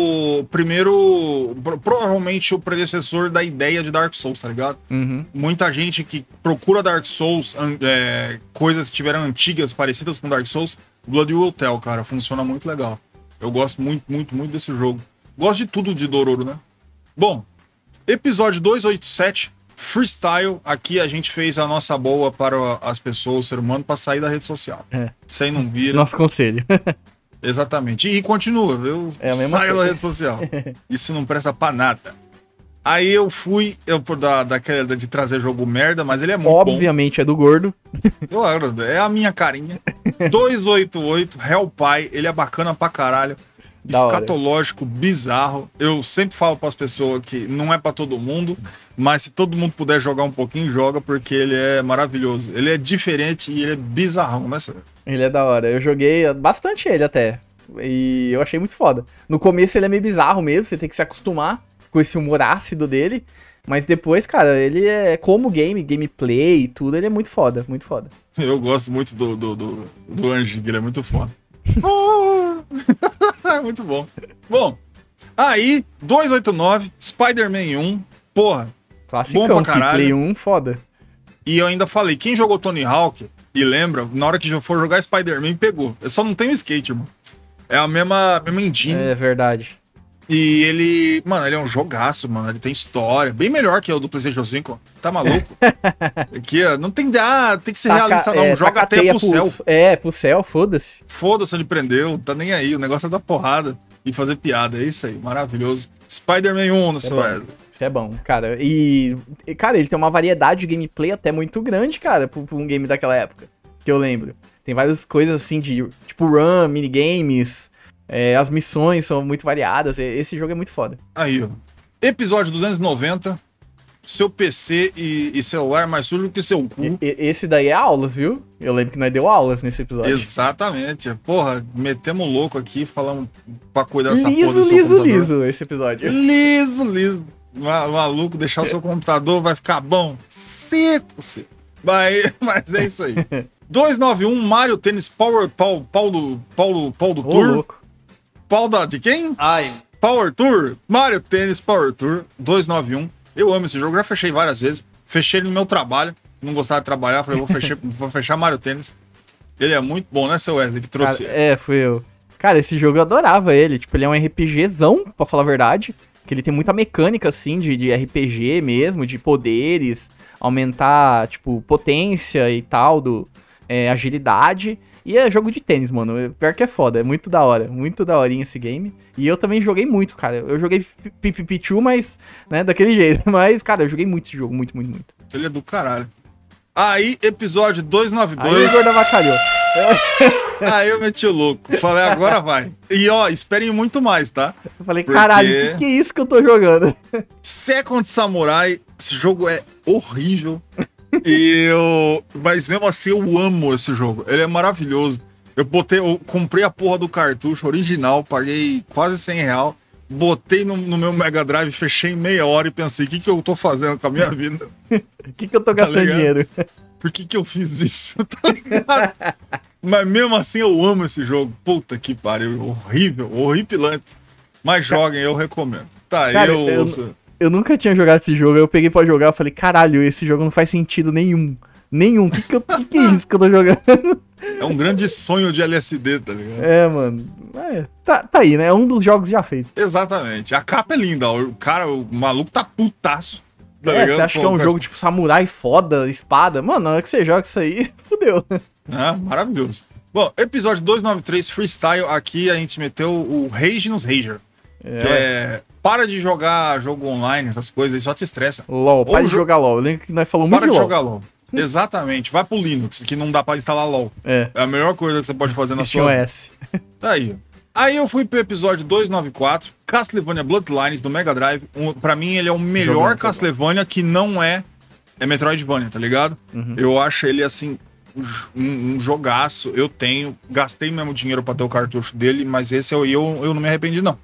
o primeiro. pro- Provavelmente o predecessor da ideia de Dark Souls, tá ligado? Uhum. Muita gente que procura Dark Souls, an- é, coisas que tiveram antigas, parecidas com Dark Souls, Blood Will Tell, cara, funciona muito legal. Eu gosto muito, muito, muito desse jogo. Gosto de tudo de Dororo, né? Bom, episódio duzentos e oitenta e sete, Freestyle. Aqui a gente fez a nossa boa para as pessoas, o ser humano, para sair da rede social. É. Isso aí não vira. Nosso conselho. Exatamente. E continua, viu? É a mesma Saia da coisa. rede social. Isso não presta pra nada. Aí eu fui, eu por da, daquela de trazer jogo merda, mas ele é muito Obviamente é do gordo. bom. Claro, é a minha carinha. duzentos e oitenta e oito, Hellpie, ele é bacana pra caralho. Da hora. escatológico, bizarro. Eu sempre falo pras pessoas que não é pra todo mundo, mas se todo mundo puder jogar um pouquinho, joga, porque ele é maravilhoso. Ele é diferente e ele é bizarrão, né, senhor? Ele é da hora. Eu joguei bastante ele até. E eu achei muito foda. No começo ele é meio bizarro mesmo, você tem que se acostumar com esse humor ácido dele. Mas depois, cara, ele é como game, gameplay e tudo, ele é muito foda, muito foda. Eu gosto muito do, do, do, do Anji, ele é muito foda. Muito bom. Bom, aí, duzentos e oitenta e nove, Spider-Man um, porra, Classicão, bom pra que caralho. Play um, foda. E eu ainda falei, quem jogou Tony Hawk e lembra, na hora que eu for jogar Spider-Man, pegou. Eu só não tenho skate, irmão. É a mesma, mesma engine. É verdade. E ele, mano, ele é um jogaço, mano. Ele tem história, bem melhor que o do PlayStation cinco. Tá maluco? Aqui, ó, não tem, ah, tem que ser Taca- realista, não. é, Joga taca até teia pro céu. É, pro céu, foda-se. Foda-se, ele prendeu, tá nem aí. O negócio é dar porrada e fazer piada. É isso aí, maravilhoso. Spider-Man um no É seu bom. Wesley. Isso é bom, cara. E, e, cara, ele tem uma variedade de gameplay até muito grande, cara, pra pra um game daquela época, que eu lembro. Tem várias coisas assim de, tipo, run, minigames, é, as missões são muito variadas. Esse jogo é muito foda. Aí, ó. Episódio duzentos e noventa. Seu P C e, e celular mais sujo que seu cu. E- e- esse daí é aulas, viu? Eu lembro que nós deu aulas nesse episódio. Exatamente. Porra, metemos louco aqui, falamos pra cuidar dessa porra Liso, do seu liso, computador. liso esse episódio. Liso, liso. Ma- Maluco, deixar o seu computador vai ficar bom. Seco, seco. Mas, mas é isso aí. duzentos e noventa e um, Mario Tênis Power Paulo Paulo Paulo Paulo do Ô, Tour. louco. Pau da de quem? Ai, Power Tour. Mario Tênis Power Tour duzentos e noventa e um. Eu amo esse jogo, já fechei várias vezes. Fechei ele no meu trabalho. Não gostava de trabalhar, falei, vou fechar, vou fechar Mario Tênis. Ele é muito bom, né, seu Wesley, que trouxe. Cara, é, fui eu. Cara, esse jogo eu adorava ele. Tipo, ele é um RPGzão, pra falar a verdade. Que ele tem muita mecânica, assim, de, de R P G mesmo, de poderes, aumentar, tipo, potência e tal, do, é, agilidade. E é jogo de tênis, mano. Pior que é foda, é muito da hora. Muito da horinha esse game. E eu também joguei muito, cara. Eu joguei P P P dois, mas, né, daquele jeito. Mas, cara, eu joguei muito esse jogo, muito, muito, muito. Ele é do caralho. Aí, episódio duzentos e noventa e Aí o dois. Igor da Vacalhou. Aí eu meti o louco. Falei, agora vai. E ó, esperem muito mais, tá? Eu falei, Porque- caralho, que que é isso que eu tô jogando? Second Samurai. Esse jogo é horrível. E eu. Mas mesmo assim eu amo esse jogo. Ele é maravilhoso. Eu botei, eu comprei a porra do cartucho original, paguei quase cem real. Botei no, no meu Mega Drive, fechei em meia hora e pensei, o que, que eu tô fazendo com a minha vida? O que que eu tô gastando ligado? dinheiro? Por que, que eu fiz isso? Tá ligado? Mas mesmo assim eu amo esse jogo. Puta que pariu. Horrível, horripilante. Mas joguem, eu recomendo. Tá, Cara, eu. eu- Eu nunca tinha jogado esse jogo, aí eu peguei pra jogar e falei, caralho, esse jogo não faz sentido nenhum. Nenhum. O que, que, eu- que, que é isso que eu tô jogando? É um grande sonho de L S D, tá ligado? É, mano. É, tá, tá aí, né? É um dos jogos já feitos. Exatamente. A capa é linda. ó. O cara, o maluco tá putaço. Tá é, ligado? você acha Pô, que é um com jogo as- tipo samurai foda, espada? Mano, na hora que você joga isso aí, fudeu. Ah, maravilhoso. Bom, episódio duzentos e noventa e três Freestyle. Aqui a gente meteu o Rage nos Rager. É, Que é. Para de jogar jogo online, essas coisas aí, só te estressa. LOL, Ou para de jo- jogar LOL. Eu lembro que nós falamos muito Para de LOL. jogar LOL. Exatamente. Vai pro Linux, que não dá pra instalar LOL. É, É a melhor coisa que você pode fazer na Christian sua. S. Tá aí. Aí eu fui pro episódio duzentos e noventa e quatro, Castlevania Bloodlines do Mega Drive. Um, pra mim, ele é o melhor Jogão, Castlevania que não é, é Metroidvania, tá ligado? Uhum. Eu acho ele, assim, um, um jogaço. Eu tenho, gastei mesmo dinheiro pra ter o cartucho dele, mas esse eu, eu, eu não me arrependi, não.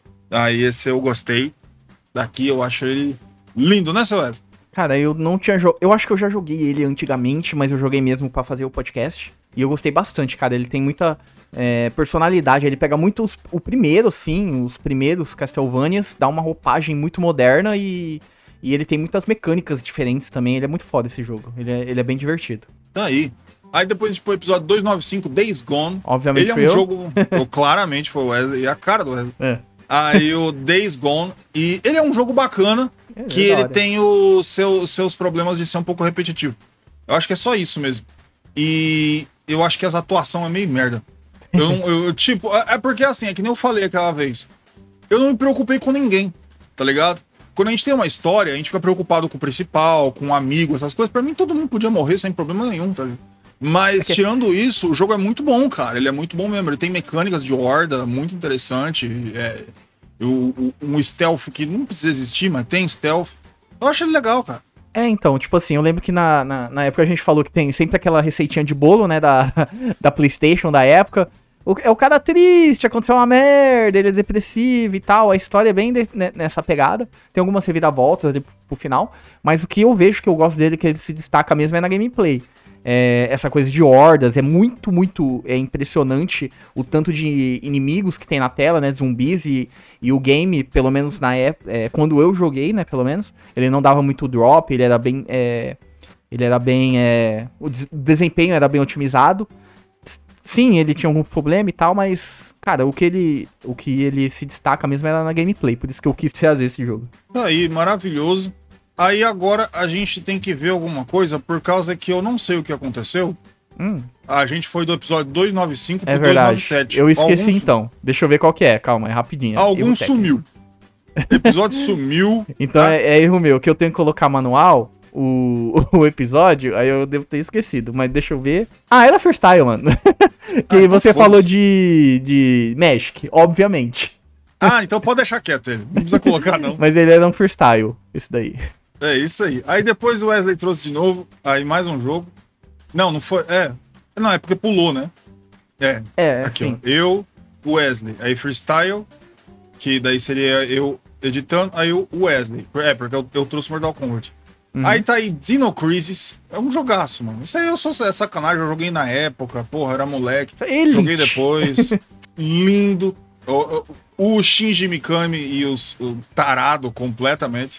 Aí esse eu gostei. Daqui eu acho ele lindo, né, seu Wesley? Cara, eu não tinha jogado. Eu acho que eu já joguei ele antigamente, mas eu joguei mesmo pra fazer o podcast. E eu gostei bastante, cara. Ele tem muita é, personalidade. Ele pega muito os- o primeiro, sim, os primeiros Castlevanias, dá uma roupagem muito moderna e, e ele tem muitas mecânicas diferentes também. Ele é muito foda esse jogo. Ele é, ele é bem divertido. Tá aí. Aí depois a gente põe o episódio duzentos e noventa e cinco, Days Gone. Obviamente Ele é um foi eu. jogo, eu, claramente foi o Wesley, e a cara do Wesley. É. Aí o Days Gone, e ele é um jogo bacana, É, que é da ele hora. tem os seus, seus problemas de ser um pouco repetitivo. Eu acho que é só isso mesmo. E eu acho que as atuações é meio merda. Eu, não- eu, tipo, é é porque assim, é que nem eu falei aquela vez. Eu não me preocupei com ninguém, tá ligado? Quando a gente tem uma história, a gente fica preocupado com o principal, com o amigo, essas coisas. Pra mim, todo mundo podia morrer sem problema nenhum, tá ligado? Mas, tirando isso, o jogo é muito bom, cara. Ele é muito bom mesmo. Ele tem mecânicas de horda muito interessante. É, o, o, um stealth que não precisa existir, mas tem stealth. Eu acho ele legal, cara. É, então, tipo assim, eu lembro que na, na, na época a gente falou que tem sempre aquela receitinha de bolo, né, da, da PlayStation da época. O, é o cara triste, aconteceu uma merda, ele é depressivo e tal. A história é bem de, né, nessa pegada. Tem algumas reviravoltas ali pro, pro final. Mas o que eu vejo que eu gosto dele, que ele se destaca mesmo, é na gameplay. É, essa coisa de hordas, é muito, muito é impressionante o tanto de inimigos que tem na tela, né, zumbis, e, e o game, pelo menos na época, é, quando eu joguei, né, pelo menos, ele não dava muito drop, ele era bem, é, ele era bem, é, o des- desempenho era bem otimizado. Sim, ele tinha algum problema e tal, mas, cara, o que ele, o que ele se destaca mesmo era na gameplay, por isso que eu quis fazer esse jogo. Tá aí, maravilhoso. Aí agora a gente tem que ver alguma coisa, por causa que eu não sei o que aconteceu. Hum. A gente foi do episódio duzentos e noventa e cinco pro É duzentos e noventa verdade, e sete. eu esqueci Algum então. Deixa eu ver qual que é, calma, é rapidinho. Algum Erro técnico. sumiu. Episódio sumiu. Então tá? é, é erro meu, que eu tenho que colocar manual, o, o episódio, aí eu devo ter esquecido, mas deixa eu ver. Ah, era freestyle, mano. que Ah, então você foda-se. falou de, de Magic, obviamente. Ah, então pode deixar quieto ele. Não precisa colocar, não. Mas ele era um freestyle, esse daí. É isso aí. Aí depois o Wesley trouxe de novo. Aí mais um jogo. Não, não foi. É. Não, é porque pulou, né? É. É, Aqui, assim. ó. Eu, o Wesley. Aí freestyle. Que daí seria eu editando. Aí o Wesley. É, porque eu, eu trouxe Mortal Kombat. Uhum. Aí tá aí Dino Crisis. É um jogaço, mano. Isso aí eu sou é sacanagem. Eu joguei na época. Porra, era moleque. Isso é elite. Joguei depois. Lindo. O, o, o Shinji Mikami e os, o tarado completamente.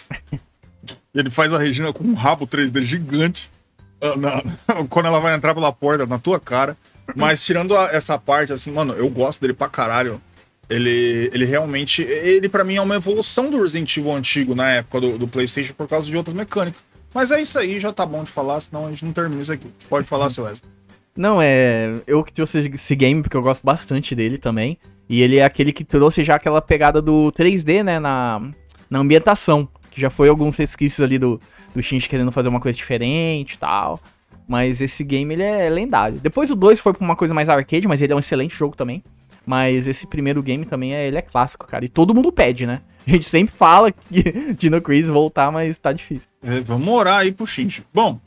Ele faz a Regina com um rabo três D gigante. ah, na- quando ela vai entrar pela porta na tua cara. Mas tirando a- essa parte, assim, mano, eu gosto dele pra caralho. Ele, ele realmente. Ele pra mim é uma evolução do Resident Evil antigo na época do, do PlayStation por causa de outras mecânicas. Mas é isso aí, já tá bom de falar, senão a gente não termina isso aqui. Pode falar, seu Wesley. Não, é. Eu que trouxe esse game porque eu gosto bastante dele também. E ele é aquele que trouxe já aquela pegada do três D, né, na, na ambientação. Que já foi alguns resquícios ali do, do Shinji querendo fazer uma coisa diferente e tal. Mas esse game, ele é lendário. Depois o dois foi pra uma coisa mais arcade, mas ele é um excelente jogo também. Mas esse primeiro game também, é, ele é clássico, cara. E todo mundo pede, né? A gente sempre fala que Dino Crisis voltar, mas tá difícil. É, vamos orar aí pro Shinji. Bom,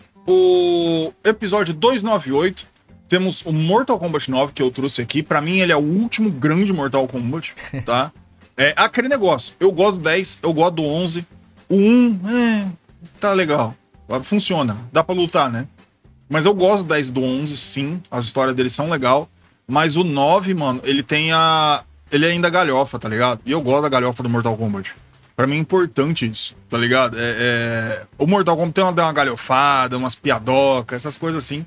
o episódio duzentos e noventa e oito, temos o Mortal Kombat nove, que eu trouxe aqui. Pra mim, ele é o último grande Mortal Kombat, tá? É aquele negócio. Eu gosto do dez, eu gosto do onze. O um, é, tá legal. Funciona. Dá pra lutar, né? Mas eu gosto do dez e do onze, sim. As histórias deles são legal. Mas o nove, mano, ele tem a... Ele é ainda galhofa, tá ligado? E eu gosto da galhofa do Mortal Kombat. Pra mim é importante isso, tá ligado? É, é... O Mortal Kombat tem uma, uma galhofada, umas piadocas, essas coisas assim.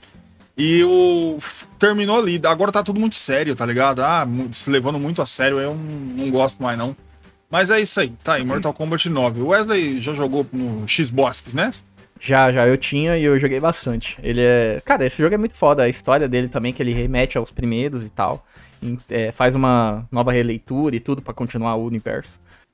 E o... Terminou ali. Agora tá tudo muito sério, tá ligado? Ah, se levando muito a sério, eu não, não gosto mais, não. Mas é isso aí, tá aí, Mortal Kombat nove. O Wesley já jogou no Xbox, né? Já, já, eu tinha e eu joguei bastante. Ele é... Cara, esse jogo é muito foda. A história dele também, que ele remete aos primeiros e tal. E, é, faz uma nova releitura e tudo pra continuar o universo.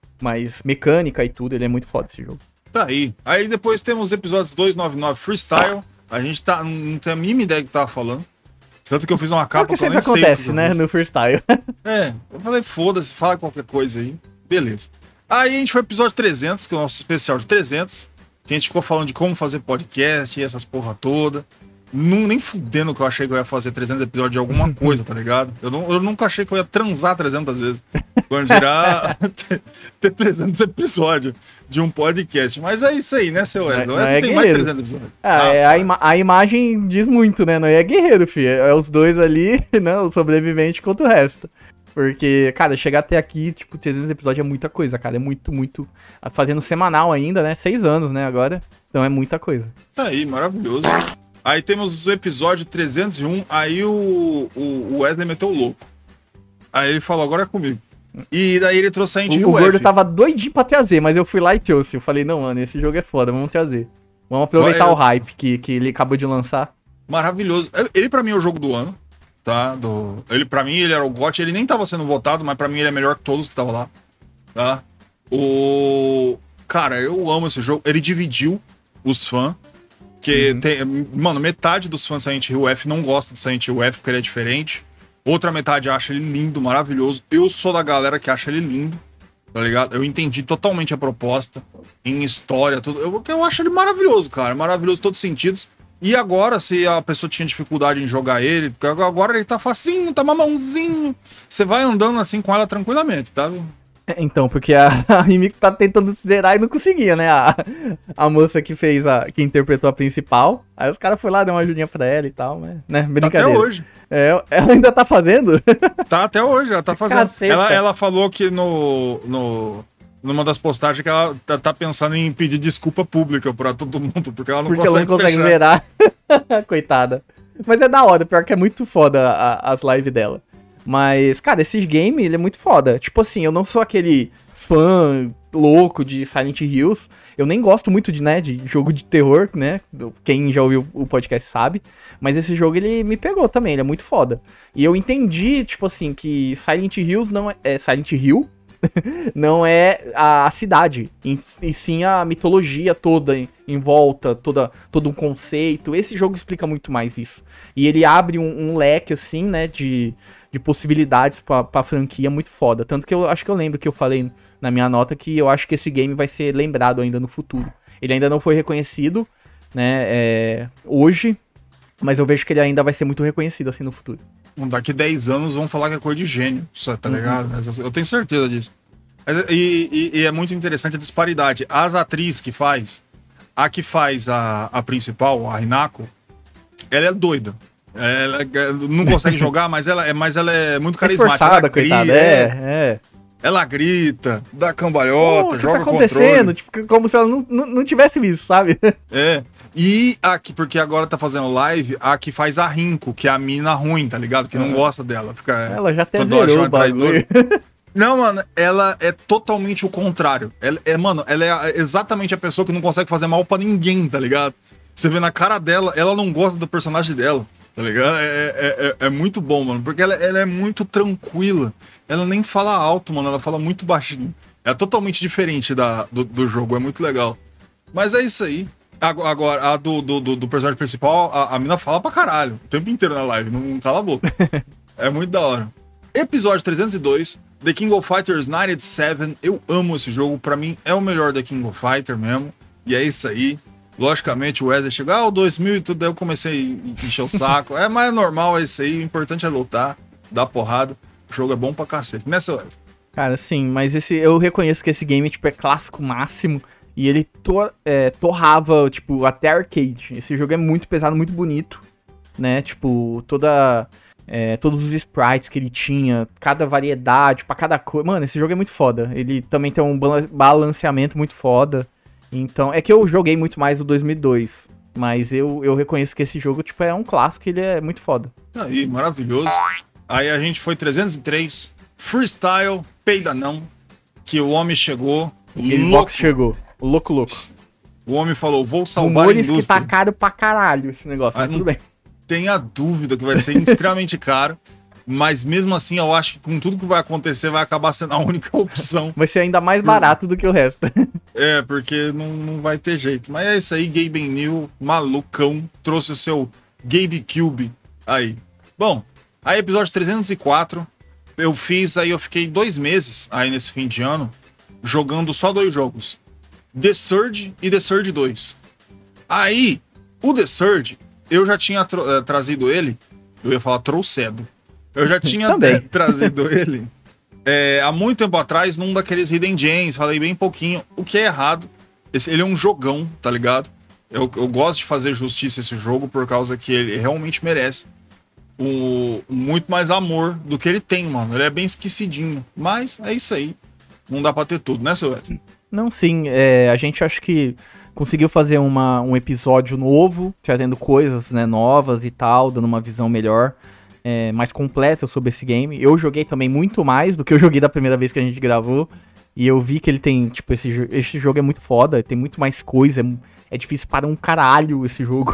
Mas mecânica e tudo, ele é muito foda esse jogo. Tá aí. Aí depois temos os episódios duzentos e noventa e nove Freestyle. A gente tá, não tem a mínima ideia do que tava falando. Tanto que eu fiz uma É o capa que que eu sempre nem sei. o que acontece, eu né, fiz. no freestyle. É, eu falei, foda-se, fala qualquer coisa aí. Beleza. Aí a gente foi pro episódio trezentos, que é o nosso especial de trezentos. Que a gente ficou falando de como fazer podcast e essas porra toda. Não, nem fudendo que eu achei que eu ia fazer trezentos episódios de alguma coisa, tá ligado? Eu, não, eu nunca achei que eu ia transar trezentas vezes. Quando girar, ter, ter trezentos episódios de um podcast. Mas é isso aí, né, seu Wesley? Não O é- Wesley não é tem mais de guerreiro. trezentos episódios. Ah, é, a, ima- a imagem diz muito, né? Não é guerreiro, filho. É os dois ali, não, o sobrevivente contra o resto. Porque, cara, chegar até aqui, tipo, trezentos episódios é muita coisa, cara. É muito, muito. Fazendo semanal ainda, né? Seis anos, né, agora. Então é muita coisa. Tá aí, maravilhoso. Aí temos o episódio trezentos e um. Aí o, o Wesley meteu o louco. Aí ele falou, agora é comigo. E daí ele trouxe a gente O, o gordo tava doidinho pra trazer, mas eu fui lá e trouxe. Eu falei, não, mano, esse jogo é foda, vamos trazer. Vamos aproveitar Vai, eu- o hype que, que ele acabou de lançar. Maravilhoso. Ele pra mim é o jogo do ano, tá? Do... Ele pra mim ele era o G O T, ele nem tava sendo votado, mas pra mim ele é melhor que todos que estavam lá, tá? O... Cara, eu amo esse jogo. Ele dividiu os fãs. Porque, Uhum. tem, mano, metade dos fãs de Silent Hill F não gosta de Silent Hill F porque ele é diferente. Outra metade acha ele lindo, maravilhoso. Eu sou da galera que acha ele lindo, tá ligado? Eu entendi totalmente a proposta, em história, tudo. Eu, eu acho ele maravilhoso, cara. Maravilhoso em todos os sentidos. E agora, se a pessoa tinha dificuldade em jogar ele, porque agora ele tá facinho, tá mamãozinho. Você vai andando assim com ela tranquilamente, tá? Então, porque a, a Himiko tá tentando zerar e não conseguia, né? A, a moça que fez a. Que interpretou a principal. Aí os caras foram lá, deu uma ajudinha pra ela e tal, mas, né? Brincadeira. Até hoje. É, ela ainda tá fazendo? Tá até hoje, ela tá fazendo. Caceta. Ela, ela falou que no, no. Numa das postagens que ela tá, tá pensando em pedir desculpa pública pra todo mundo, porque ela não Porque ela consegue não consegue fechar. zerar. Coitada. Mas é da hora, pior que é muito foda a- as lives dela. Mas, cara, esse game, ele é muito foda. Tipo assim, eu não sou aquele fã louco de Silent Hills. Eu nem gosto muito de, né, de jogo de terror, né? Quem já ouviu o podcast sabe. Mas esse jogo, ele me pegou também, ele é muito foda. E eu entendi, tipo assim, que Silent Hills não é... é Silent Hill não é a cidade, e, e sim a mitologia toda em, em volta, toda, todo um conceito. Esse jogo explica muito mais isso. E ele abre um, um leque, assim, né, de, de possibilidades pra, pra franquia muito foda. Tanto que eu acho que eu lembro que eu falei na minha nota que eu acho que esse game vai ser lembrado ainda no futuro. Ele ainda não foi reconhecido, né, é, hoje, mas eu vejo que ele ainda vai ser muito reconhecido, assim, no futuro. Daqui dez anos vão falar que é coisa de gênio, só, tá Uhum. ligado? Eu tenho certeza disso. Mas, E, e- e é muito interessante a disparidade. As atrizes que faz, a que faz a, a principal, a Hinako, ela é doida. Ela é- não consegue jogar, mas ela, é, mas ela é muito carismática. Esforçada, Ela coitada, grita, é, é, é. ela grita, dá Pô, cambalhota, o que joga tá acontecendo? controle. Tipo, como se ela não, não, não tivesse visto, sabe? É. E aqui, porque agora tá fazendo live, a que faz a Rinko, que é a mina ruim, tá ligado? Que não gosta dela. Fica, Ela já até toda hora zerou chama o bagulho. Não, mano, ela é totalmente o contrário. Ela é, mano, ela é a- exatamente a pessoa que não consegue fazer mal pra ninguém, tá ligado? Você vê na cara dela, ela não gosta do personagem dela, tá ligado? É, é, é, é muito bom, mano, porque ela, ela é muito tranquila. Ela nem fala alto, mano, ela fala muito baixinho. É totalmente diferente da, do, do jogo, é muito legal. Mas é isso aí. Ago- Agora, a do, do, do- do personagem principal, a, a mina fala pra caralho, o tempo inteiro na live, não, não cala a boca. É muito da hora. Episódio trezentos e dois, The King of Fighters noventa e sete. Eu amo esse jogo, pra mim é o melhor The King of Fighter mesmo. E é isso aí. Logicamente o Wesley chegou, ah, o dois mil e tudo, daí eu comecei a encher o saco. É, mas é normal, é isso aí. O importante é lutar, dar porrada. O jogo é bom pra cacete. Nessa, Wesley? Cara, sim, mas esse eu reconheço que esse game, tipo, é clássico máximo. E ele to, é, torrava, tipo, até arcade. Esse jogo é muito pesado, muito bonito, né? Tipo, toda... é, todos os sprites que ele tinha, cada variedade, pra cada coisa. Mano, esse jogo é muito foda. Ele também tem um bala- balanceamento muito foda. Então, é que eu joguei muito mais o dois mil e dois. Mas eu, eu reconheço que esse jogo, tipo, é um clássico, ele é muito foda. Aí, maravilhoso. Aí a gente foi trezentos e três, Freestyle, peida não, que o homem chegou, O Game louco. Box chegou. O louco, louco. O homem falou, vou salvar Rumores a que indústria. tá caro pra caralho esse negócio, Ah, mas não- tudo bem. Tenha dúvida que vai ser extremamente caro, mas mesmo assim eu acho que com tudo que vai acontecer vai acabar sendo a única opção. Vai ser ainda mais barato do que o resto. É, porque não, não vai ter jeito. Mas é isso aí, Gabe New, malucão, trouxe o seu Gabe Cube aí. Bom, aí episódio trezentos e quatro, eu fiz, aí eu fiquei dois meses aí nesse fim de ano, jogando só dois jogos. The Surge e The Surge dois. Aí, o The Surge, eu já tinha tro- eh, trazido ele, eu ia falar trouxedo. Eu já tinha Também. eh, trazido ele é, há muito tempo atrás num daqueles Hidden Gems, falei bem pouquinho, o que é errado. Esse, ele é um jogão, tá ligado? Eu, eu gosto de fazer justiça a esse jogo por causa que ele realmente merece o, muito mais amor do que ele tem, mano. Ele é bem esquecidinho, mas é isso aí. Não dá pra ter tudo, né, seu Wesley? Não, sim, é, a gente acho que conseguiu fazer uma, um episódio novo, trazendo coisas, né, novas e tal, dando uma visão melhor, é, mais completa sobre esse game. Eu joguei também muito mais do que eu joguei da primeira vez que a gente gravou, e eu vi que ele tem, tipo, esse, jo- esse jogo é muito foda, tem muito mais coisa, é, mu- é difícil para um caralho esse jogo,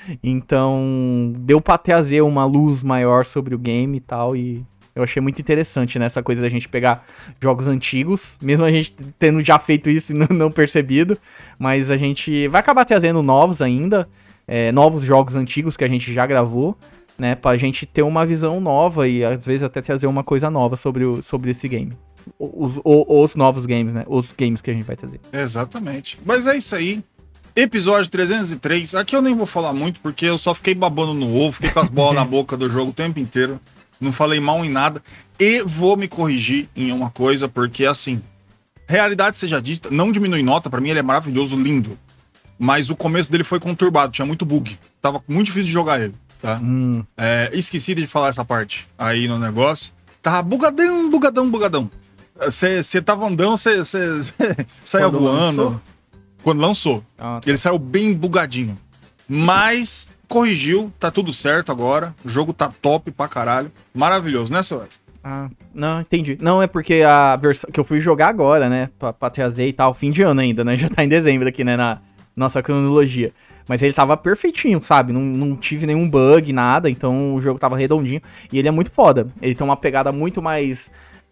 então deu pra trazer uma luz maior sobre o game e tal, e eu achei muito interessante, né, essa coisa da gente pegar jogos antigos, mesmo a gente tendo já feito isso e não, não percebido, mas a gente vai acabar trazendo novos ainda, é, novos jogos antigos que a gente já gravou, né? Pra gente ter uma visão nova e às vezes até trazer uma coisa nova sobre, o, sobre esse game. Os, os, os novos games, né? Os games que a gente vai trazer. Exatamente. Mas é isso aí. Episódio trezentos e três. Aqui eu nem vou falar muito, porque eu só fiquei babando no ovo, fiquei com as bolas na boca do jogo o tempo inteiro. Não falei mal em nada. E vou me corrigir em uma coisa, porque assim, realidade seja dita, não diminui nota, pra mim ele é maravilhoso, lindo. Mas o começo dele foi conturbado, tinha muito bug. Tava muito difícil de jogar ele, tá? Hum. É, esqueci de falar essa parte aí no negócio. Tava bugadão, bugadão, bugadão. Você tava andando, você saia Quando voando. lançou? Quando lançou. Ah, tá. Ele saiu bem bugadinho. Mas corrigiu, tá tudo certo agora. O jogo tá top pra caralho. Maravilhoso, né, seu Wesley? Ah, não, entendi. Não, é porque a versão que eu fui jogar agora, né? Pra, pra trazer e tal, fim de ano ainda, né? Já tá em dezembro aqui, né? Na nossa cronologia. Mas ele tava perfeitinho, sabe? Não, não tive nenhum bug, nada. Então o jogo tava redondinho. E ele é muito foda. Ele tem uma pegada muito mais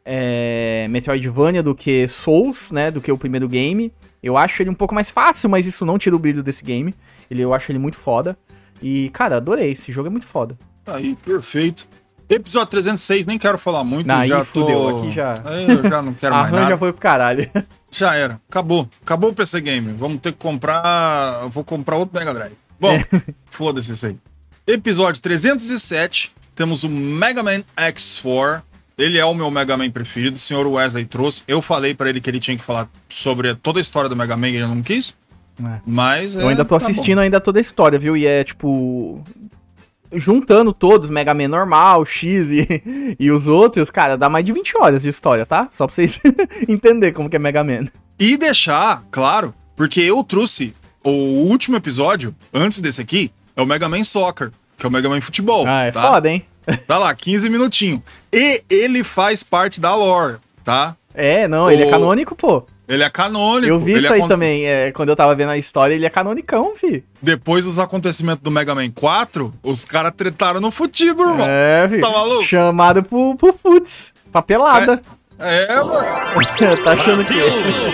é, Metroidvania do que Souls, né? Do que o primeiro game. Eu acho ele um pouco mais fácil, mas isso não tira o brilho desse game. Ele, eu acho ele muito foda. E, cara, adorei. Esse jogo é muito foda. Aí, perfeito. Episódio trezentos e seis, nem quero falar muito. Não, já aí tô... fudeu, aqui já... Aí eu já não quero A mais RAM nada. já foi pro caralho. Já era. Acabou. Acabou o P C Gamer. Vamos ter que comprar... Eu vou comprar outro Mega Drive. Bom, É. foda-se isso aí. Episódio trezentos e sete. Temos o Mega Man X quatro. Ele é o meu Mega Man preferido. O senhor Wesley trouxe. Eu falei pra ele que ele tinha que falar sobre toda a história do Mega Man e ele não quis. É. Mas Eu ainda tô tá assistindo bom. ainda toda a história, viu? E é, tipo... Juntando todos, Mega Man normal, X e, e os outros, cara, dá mais de vinte horas de história, tá? Só pra vocês entenderem como que é Mega Man. E deixar, claro, porque eu trouxe o último episódio, antes desse aqui, é o Mega Man Soccer, que é o Mega Man Futebol. Ah, é tá? foda, hein? Tá lá, quinze minutinhos. E ele faz parte da lore, tá? É, não, ele é O- canônico, pô. Ele é canônico. Eu vi ele isso aí acon- também, é, quando eu tava vendo a história, ele é canonicão, fi. Depois dos acontecimentos do Mega Man quatro, os caras tretaram no futebol, irmão. É, fi. Tá maluco? Chamado pro, pro Futs, pra pelada. É, mano. Tá achando que...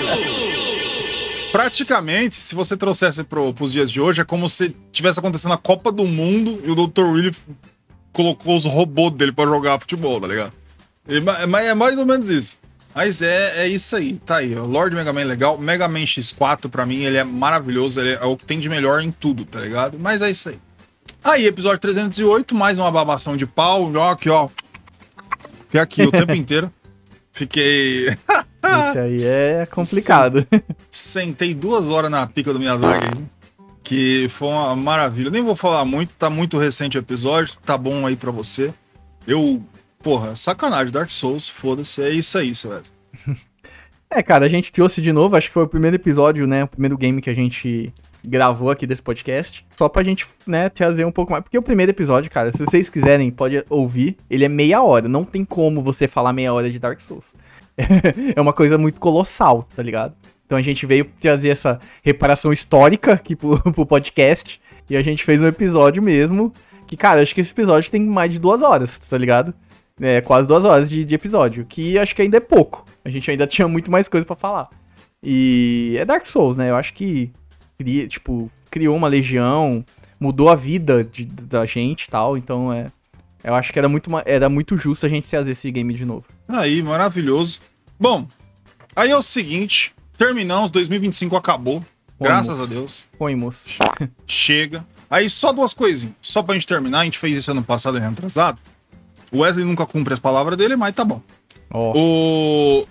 Praticamente, se você trouxesse pro, pros dias de hoje, é como se tivesse acontecendo a Copa do Mundo e o doutor Willy f- colocou os robôs dele pra jogar futebol, tá ligado? E ma- Mas é mais ou menos isso. Mas é, é isso aí, tá aí. O Lord Mega Man é legal. Mega Man X quatro, pra mim, ele é maravilhoso. Ele é o que tem de melhor em tudo, tá ligado? Mas é isso aí. Aí, episódio trezentos e oito, mais uma babação de pau. Ó, aqui, ó. Fiquei aqui o tempo inteiro. Fiquei... Isso aí é complicado. Sentei duas horas na pica do Miyazaki, hein? Que foi uma maravilha. Nem vou falar muito, tá muito recente o episódio, tá bom aí pra você. Eu, porra, sacanagem, Dark Souls, foda-se, é isso aí, seu Wesley. É, cara, a gente trouxe de novo, acho que foi o primeiro episódio, né, o primeiro game que a gente gravou aqui desse podcast, só pra gente, né, trazer um pouco mais, porque o primeiro episódio, cara, se vocês quiserem, pode ouvir, ele é meia hora, não tem como você falar meia hora de Dark Souls. É uma coisa muito colossal, tá ligado? Então a gente veio trazer essa reparação histórica aqui pro, pro podcast, e a gente fez um episódio mesmo, que, cara, acho que esse episódio tem mais de duas horas, tá ligado? É, quase duas horas de, de episódio, que acho que ainda é pouco. A gente ainda tinha muito mais coisa pra falar. E é Dark Souls, né? Eu acho que, cria, tipo, criou uma legião, mudou a vida de, da gente e tal, então é... Eu acho que era muito, ma- era muito justo a gente trazer esse game de novo. Aí, maravilhoso. Bom, aí é o seguinte, terminamos, dois mil e vinte e cinco acabou, graças moço. a Deus, Põe, moço. chega. Aí só duas coisinhas, só pra gente terminar, a gente fez isso ano passado e ano atrasado. O Wesley nunca cumpre as palavras dele, mas tá bom. Ó, O...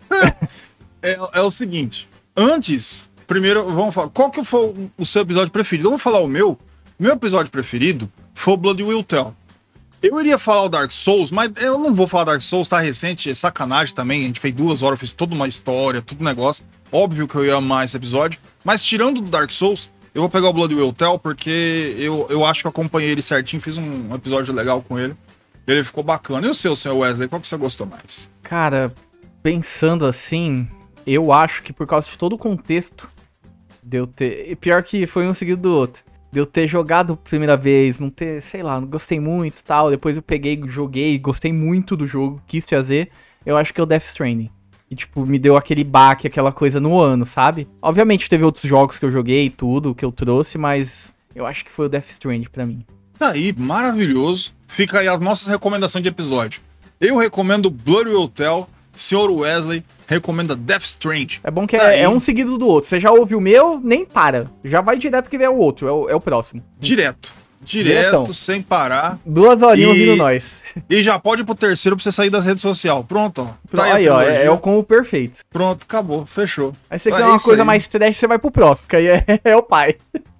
é, é o seguinte. Antes, primeiro, vamos falar. Qual que foi o- o seu episódio preferido? Eu vou falar o meu. Meu episódio preferido foi o Blood Will Tell. Eu iria falar o Dark Souls, mas eu não vou falar Dark Souls, tá recente, é sacanagem também. A gente fez duas horas, eu fiz toda uma história, todo um negócio. Óbvio que eu ia amar esse episódio. Mas tirando do Dark Souls, eu vou pegar o Blood Will Tell, porque eu, eu acho que eu acompanhei ele certinho, fiz um episódio legal com ele. Ele ficou bacana. E o seu, senhor Wesley, qual que você gostou mais? cara, pensando assim, eu acho que por causa de todo o contexto de eu ter... E pior que foi um seguido do outro. De eu ter jogado a primeira vez, não ter, sei lá, não gostei muito e tal. Depois eu peguei, joguei, gostei muito do jogo, quis fazer. Eu acho que é o Death Stranding. E, tipo, me deu aquele baque, aquela coisa no ano, sabe? Obviamente teve outros jogos que eu joguei e tudo, que eu trouxe, mas Eu acho que foi o Death Stranding pra mim. Tá aí, maravilhoso. Fica aí as nossas recomendações de episódio. Eu recomendo Blood Will Tell, senhor Wesley recomenda Death Stranding. É bom que Tá é, aí. é um seguido do outro. Você já ouviu o meu, nem para. Já vai direto que vem o outro, é o, é o próximo. Direto. Direto, Diretão. sem parar. Duas horinhas E- ouvindo nós. E já pode ir pro terceiro pra você sair das redes sociais. Pronto, ó. Tá aí, a ó, trilogia. é, é o combo perfeito. Pronto, acabou, fechou. Aí você É quer uma isso coisa aí. mais trash, você vai pro próximo, que aí é, é o pai.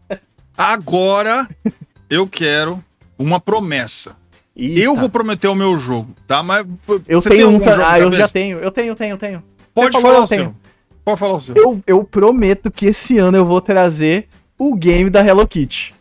Agora, eu quero uma promessa. Eita. Eu vou prometer o meu jogo, tá? Mas pô, Eu você tenho tem um. algum ta- jogo Ah, na eu cabeça? já tenho. Eu tenho, tenho, tenho. Pode Você falar falou, o eu tenho. seu. Pode falar o seu. Eu, eu prometo que esse ano eu vou trazer o game da Hello Kitty.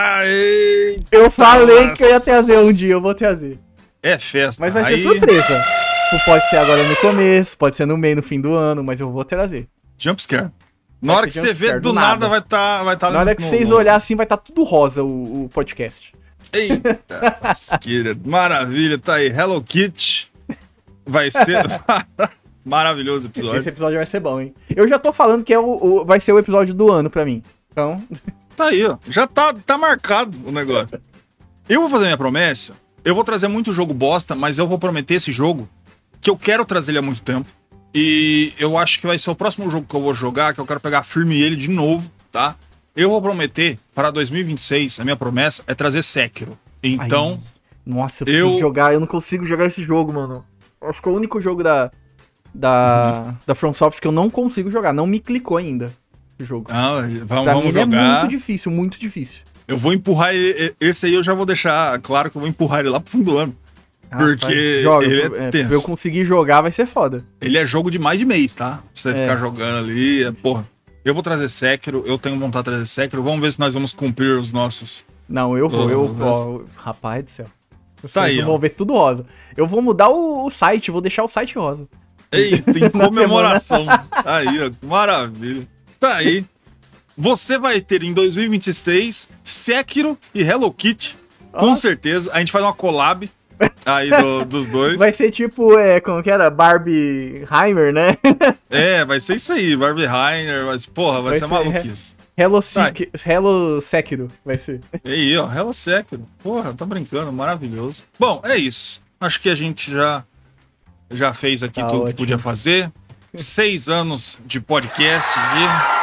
Aê! Eu falei que eu ia Nossa. trazer um dia, eu vou trazer. É festa. Mas vai Aí, ser surpresa. Tipo, pode ser agora no começo, pode ser no meio, no fim do ano, mas eu vou trazer. Jumpscare. Na Vai hora que ser você vê, jumpscare, do do nada, nada. vai estar vai tá Na hora que no- vocês no- olharem assim, vai estar tudo rosa o, o podcast. Eita, lasqueira. Maravilha, tá aí. Hello Kitty. Vai ser maravilhoso episódio. Esse episódio vai ser bom, hein? Eu já tô falando que é o, o- vai ser o episódio do ano pra mim. Então, Tá aí, ó. Já tá, tá marcado o negócio. Eu vou fazer minha promessa. Eu vou trazer muito jogo bosta, mas eu vou prometer esse jogo que eu quero trazer ele há muito tempo. E eu acho que vai ser o próximo jogo que eu vou jogar, que eu quero pegar firme ele de novo, tá? Eu vou prometer para dois mil e vinte e seis, a minha promessa é trazer Sekiro. Então, nossa, eu preciso Eu- jogar, eu não consigo jogar esse jogo, mano. Acho que é o único jogo da da da FromSoft que eu não consigo jogar, não me clicou ainda o jogo. ah, vamos, Pra vamos mim ele é jogar. muito difícil, muito difícil. Eu vou empurrar ele. Esse aí eu já vou deixar claro que eu vou empurrar ele lá pro fundo do ano. Porque Rapaz, joga, ele é é, tenso. pra eu conseguir jogar vai ser foda. Ele é jogo de mais de mês, tá? Pra você É. ficar jogando ali, é, porra. Eu vou trazer Sekiro, eu tenho vontade de trazer Sekiro. Vamos ver se nós vamos cumprir os nossos. Não, eu vou, Oh, eu, mas- ó, rapaz do céu. Vocês Tá aí, ó. vão ver tudo rosa. Eu vou mudar o, o site, vou deixar o site rosa. Eita, em Na comemoração. Aí, ó, maravilha. Tá aí. Você vai ter em dois mil e vinte e seis Sekiro e Hello Kitty. Com Ó. certeza. A gente faz uma collab aí do- dos dois. Vai ser tipo, é, como que era? Barbie Heimer, né? É, vai ser isso aí. Barbie Rainer, mas, porra, vai, Vai ser ser- maluquice. Hello, Tá. Sek- Hello Sekiro vai ser. E aí, ó, Hello Sekiro. Porra, tá brincando, maravilhoso. Bom, é isso. Acho que a gente já, já fez aqui Tá tudo que ótimo. podia fazer. Seis anos de podcast aqui.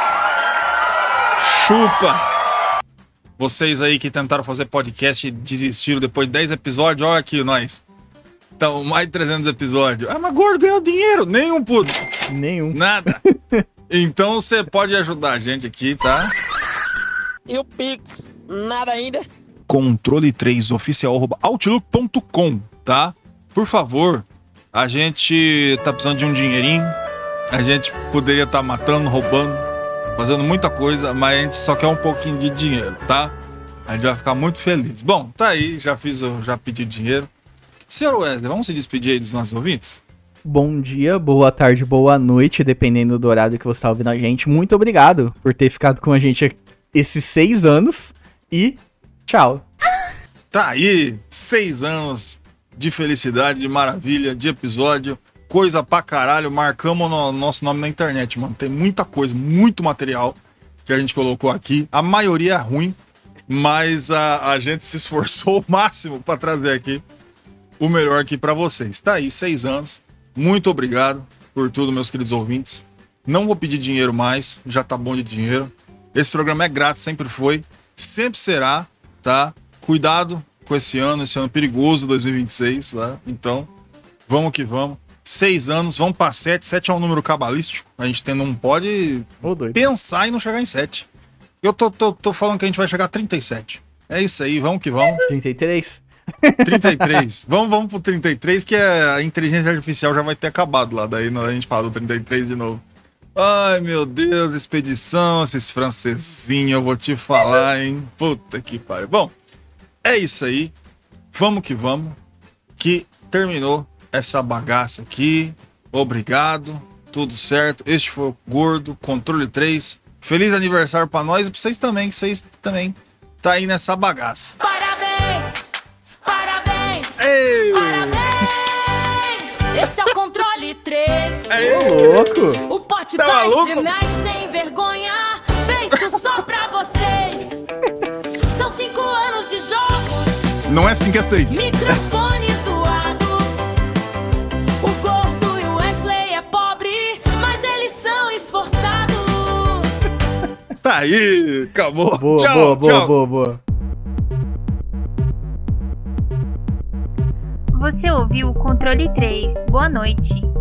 Chupa! Vocês aí que tentaram fazer podcast e desistiram depois de dez episódios, olha aqui nós. Então, mais de trezentos episódios. Ah, mas gordo ganhou dinheiro. Nenhum puto. Nenhum. Nada. Então você pode ajudar a gente aqui, tá? E o Pix? Nada ainda? controle três oficial arroba outlook ponto com, tá? Por favor, a gente tá precisando de um dinheirinho. A gente poderia estar matando, roubando, fazendo muita coisa, mas a gente só quer um pouquinho de dinheiro, tá? A gente vai ficar muito feliz. Bom, tá aí, já fiz, o- já pedi dinheiro. Senhor Wesley, vamos se despedir aí dos nossos ouvintes? Bom dia, boa tarde, boa noite, dependendo do horário que você tá ouvindo a gente. Muito obrigado por ter ficado com a gente esses seis anos e tchau. Tá aí, seis anos de felicidade, de maravilha, de episódio, coisa pra caralho, marcamos o nosso nome na internet, mano. Tem muita coisa, muito material que a gente colocou aqui. A maioria é ruim, mas a, a gente se esforçou o máximo pra trazer aqui o melhor aqui pra vocês. Tá aí, seis anos. Muito obrigado por tudo, meus queridos ouvintes. Não vou pedir dinheiro mais, já tá bom de dinheiro. Esse programa é grátis, sempre foi, sempre será, tá? Cuidado com esse ano, esse ano perigoso, dois mil e vinte e seis, tá? Então, vamos que vamos. Seis anos, vamos pra sete. Sete é um número cabalístico. A gente tem, não pode Ô, doido. pensar em não chegar em sete. Eu tô, tô, tô falando que a gente vai chegar a trinta e sete. É isso aí, vamos que vamos. trinta e três. trinta e três. Vamos, vamos pro trinta e três, que a inteligência artificial já vai ter acabado lá. Daí a gente fala do trinta e três de novo. Ai, meu Deus, expedição, esses francesinhos, eu vou te falar, hein? Puta que pariu. Bom, é isso aí. Vamos que vamos. Que terminou essa bagaça aqui. Obrigado. Tudo certo. Este foi o Gordo, Controle três. Feliz aniversário pra nós e pra vocês também, que vocês também tá aí nessa bagaça. Parabéns! Parabéns! Ei! Parabéns! Esse é o Controle três. Ô, louco. O pote Tá das maluco? finais sem vergonha, feito só pra vocês. Só Não é cinco, é seis. Microfone zoado. O gordo e o Wesley é pobre, mas eles são esforçados. Tá aí, acabou. Boa, tchau, boa, boa, tchau. boa, boa. Você ouviu o Controle três. Boa noite.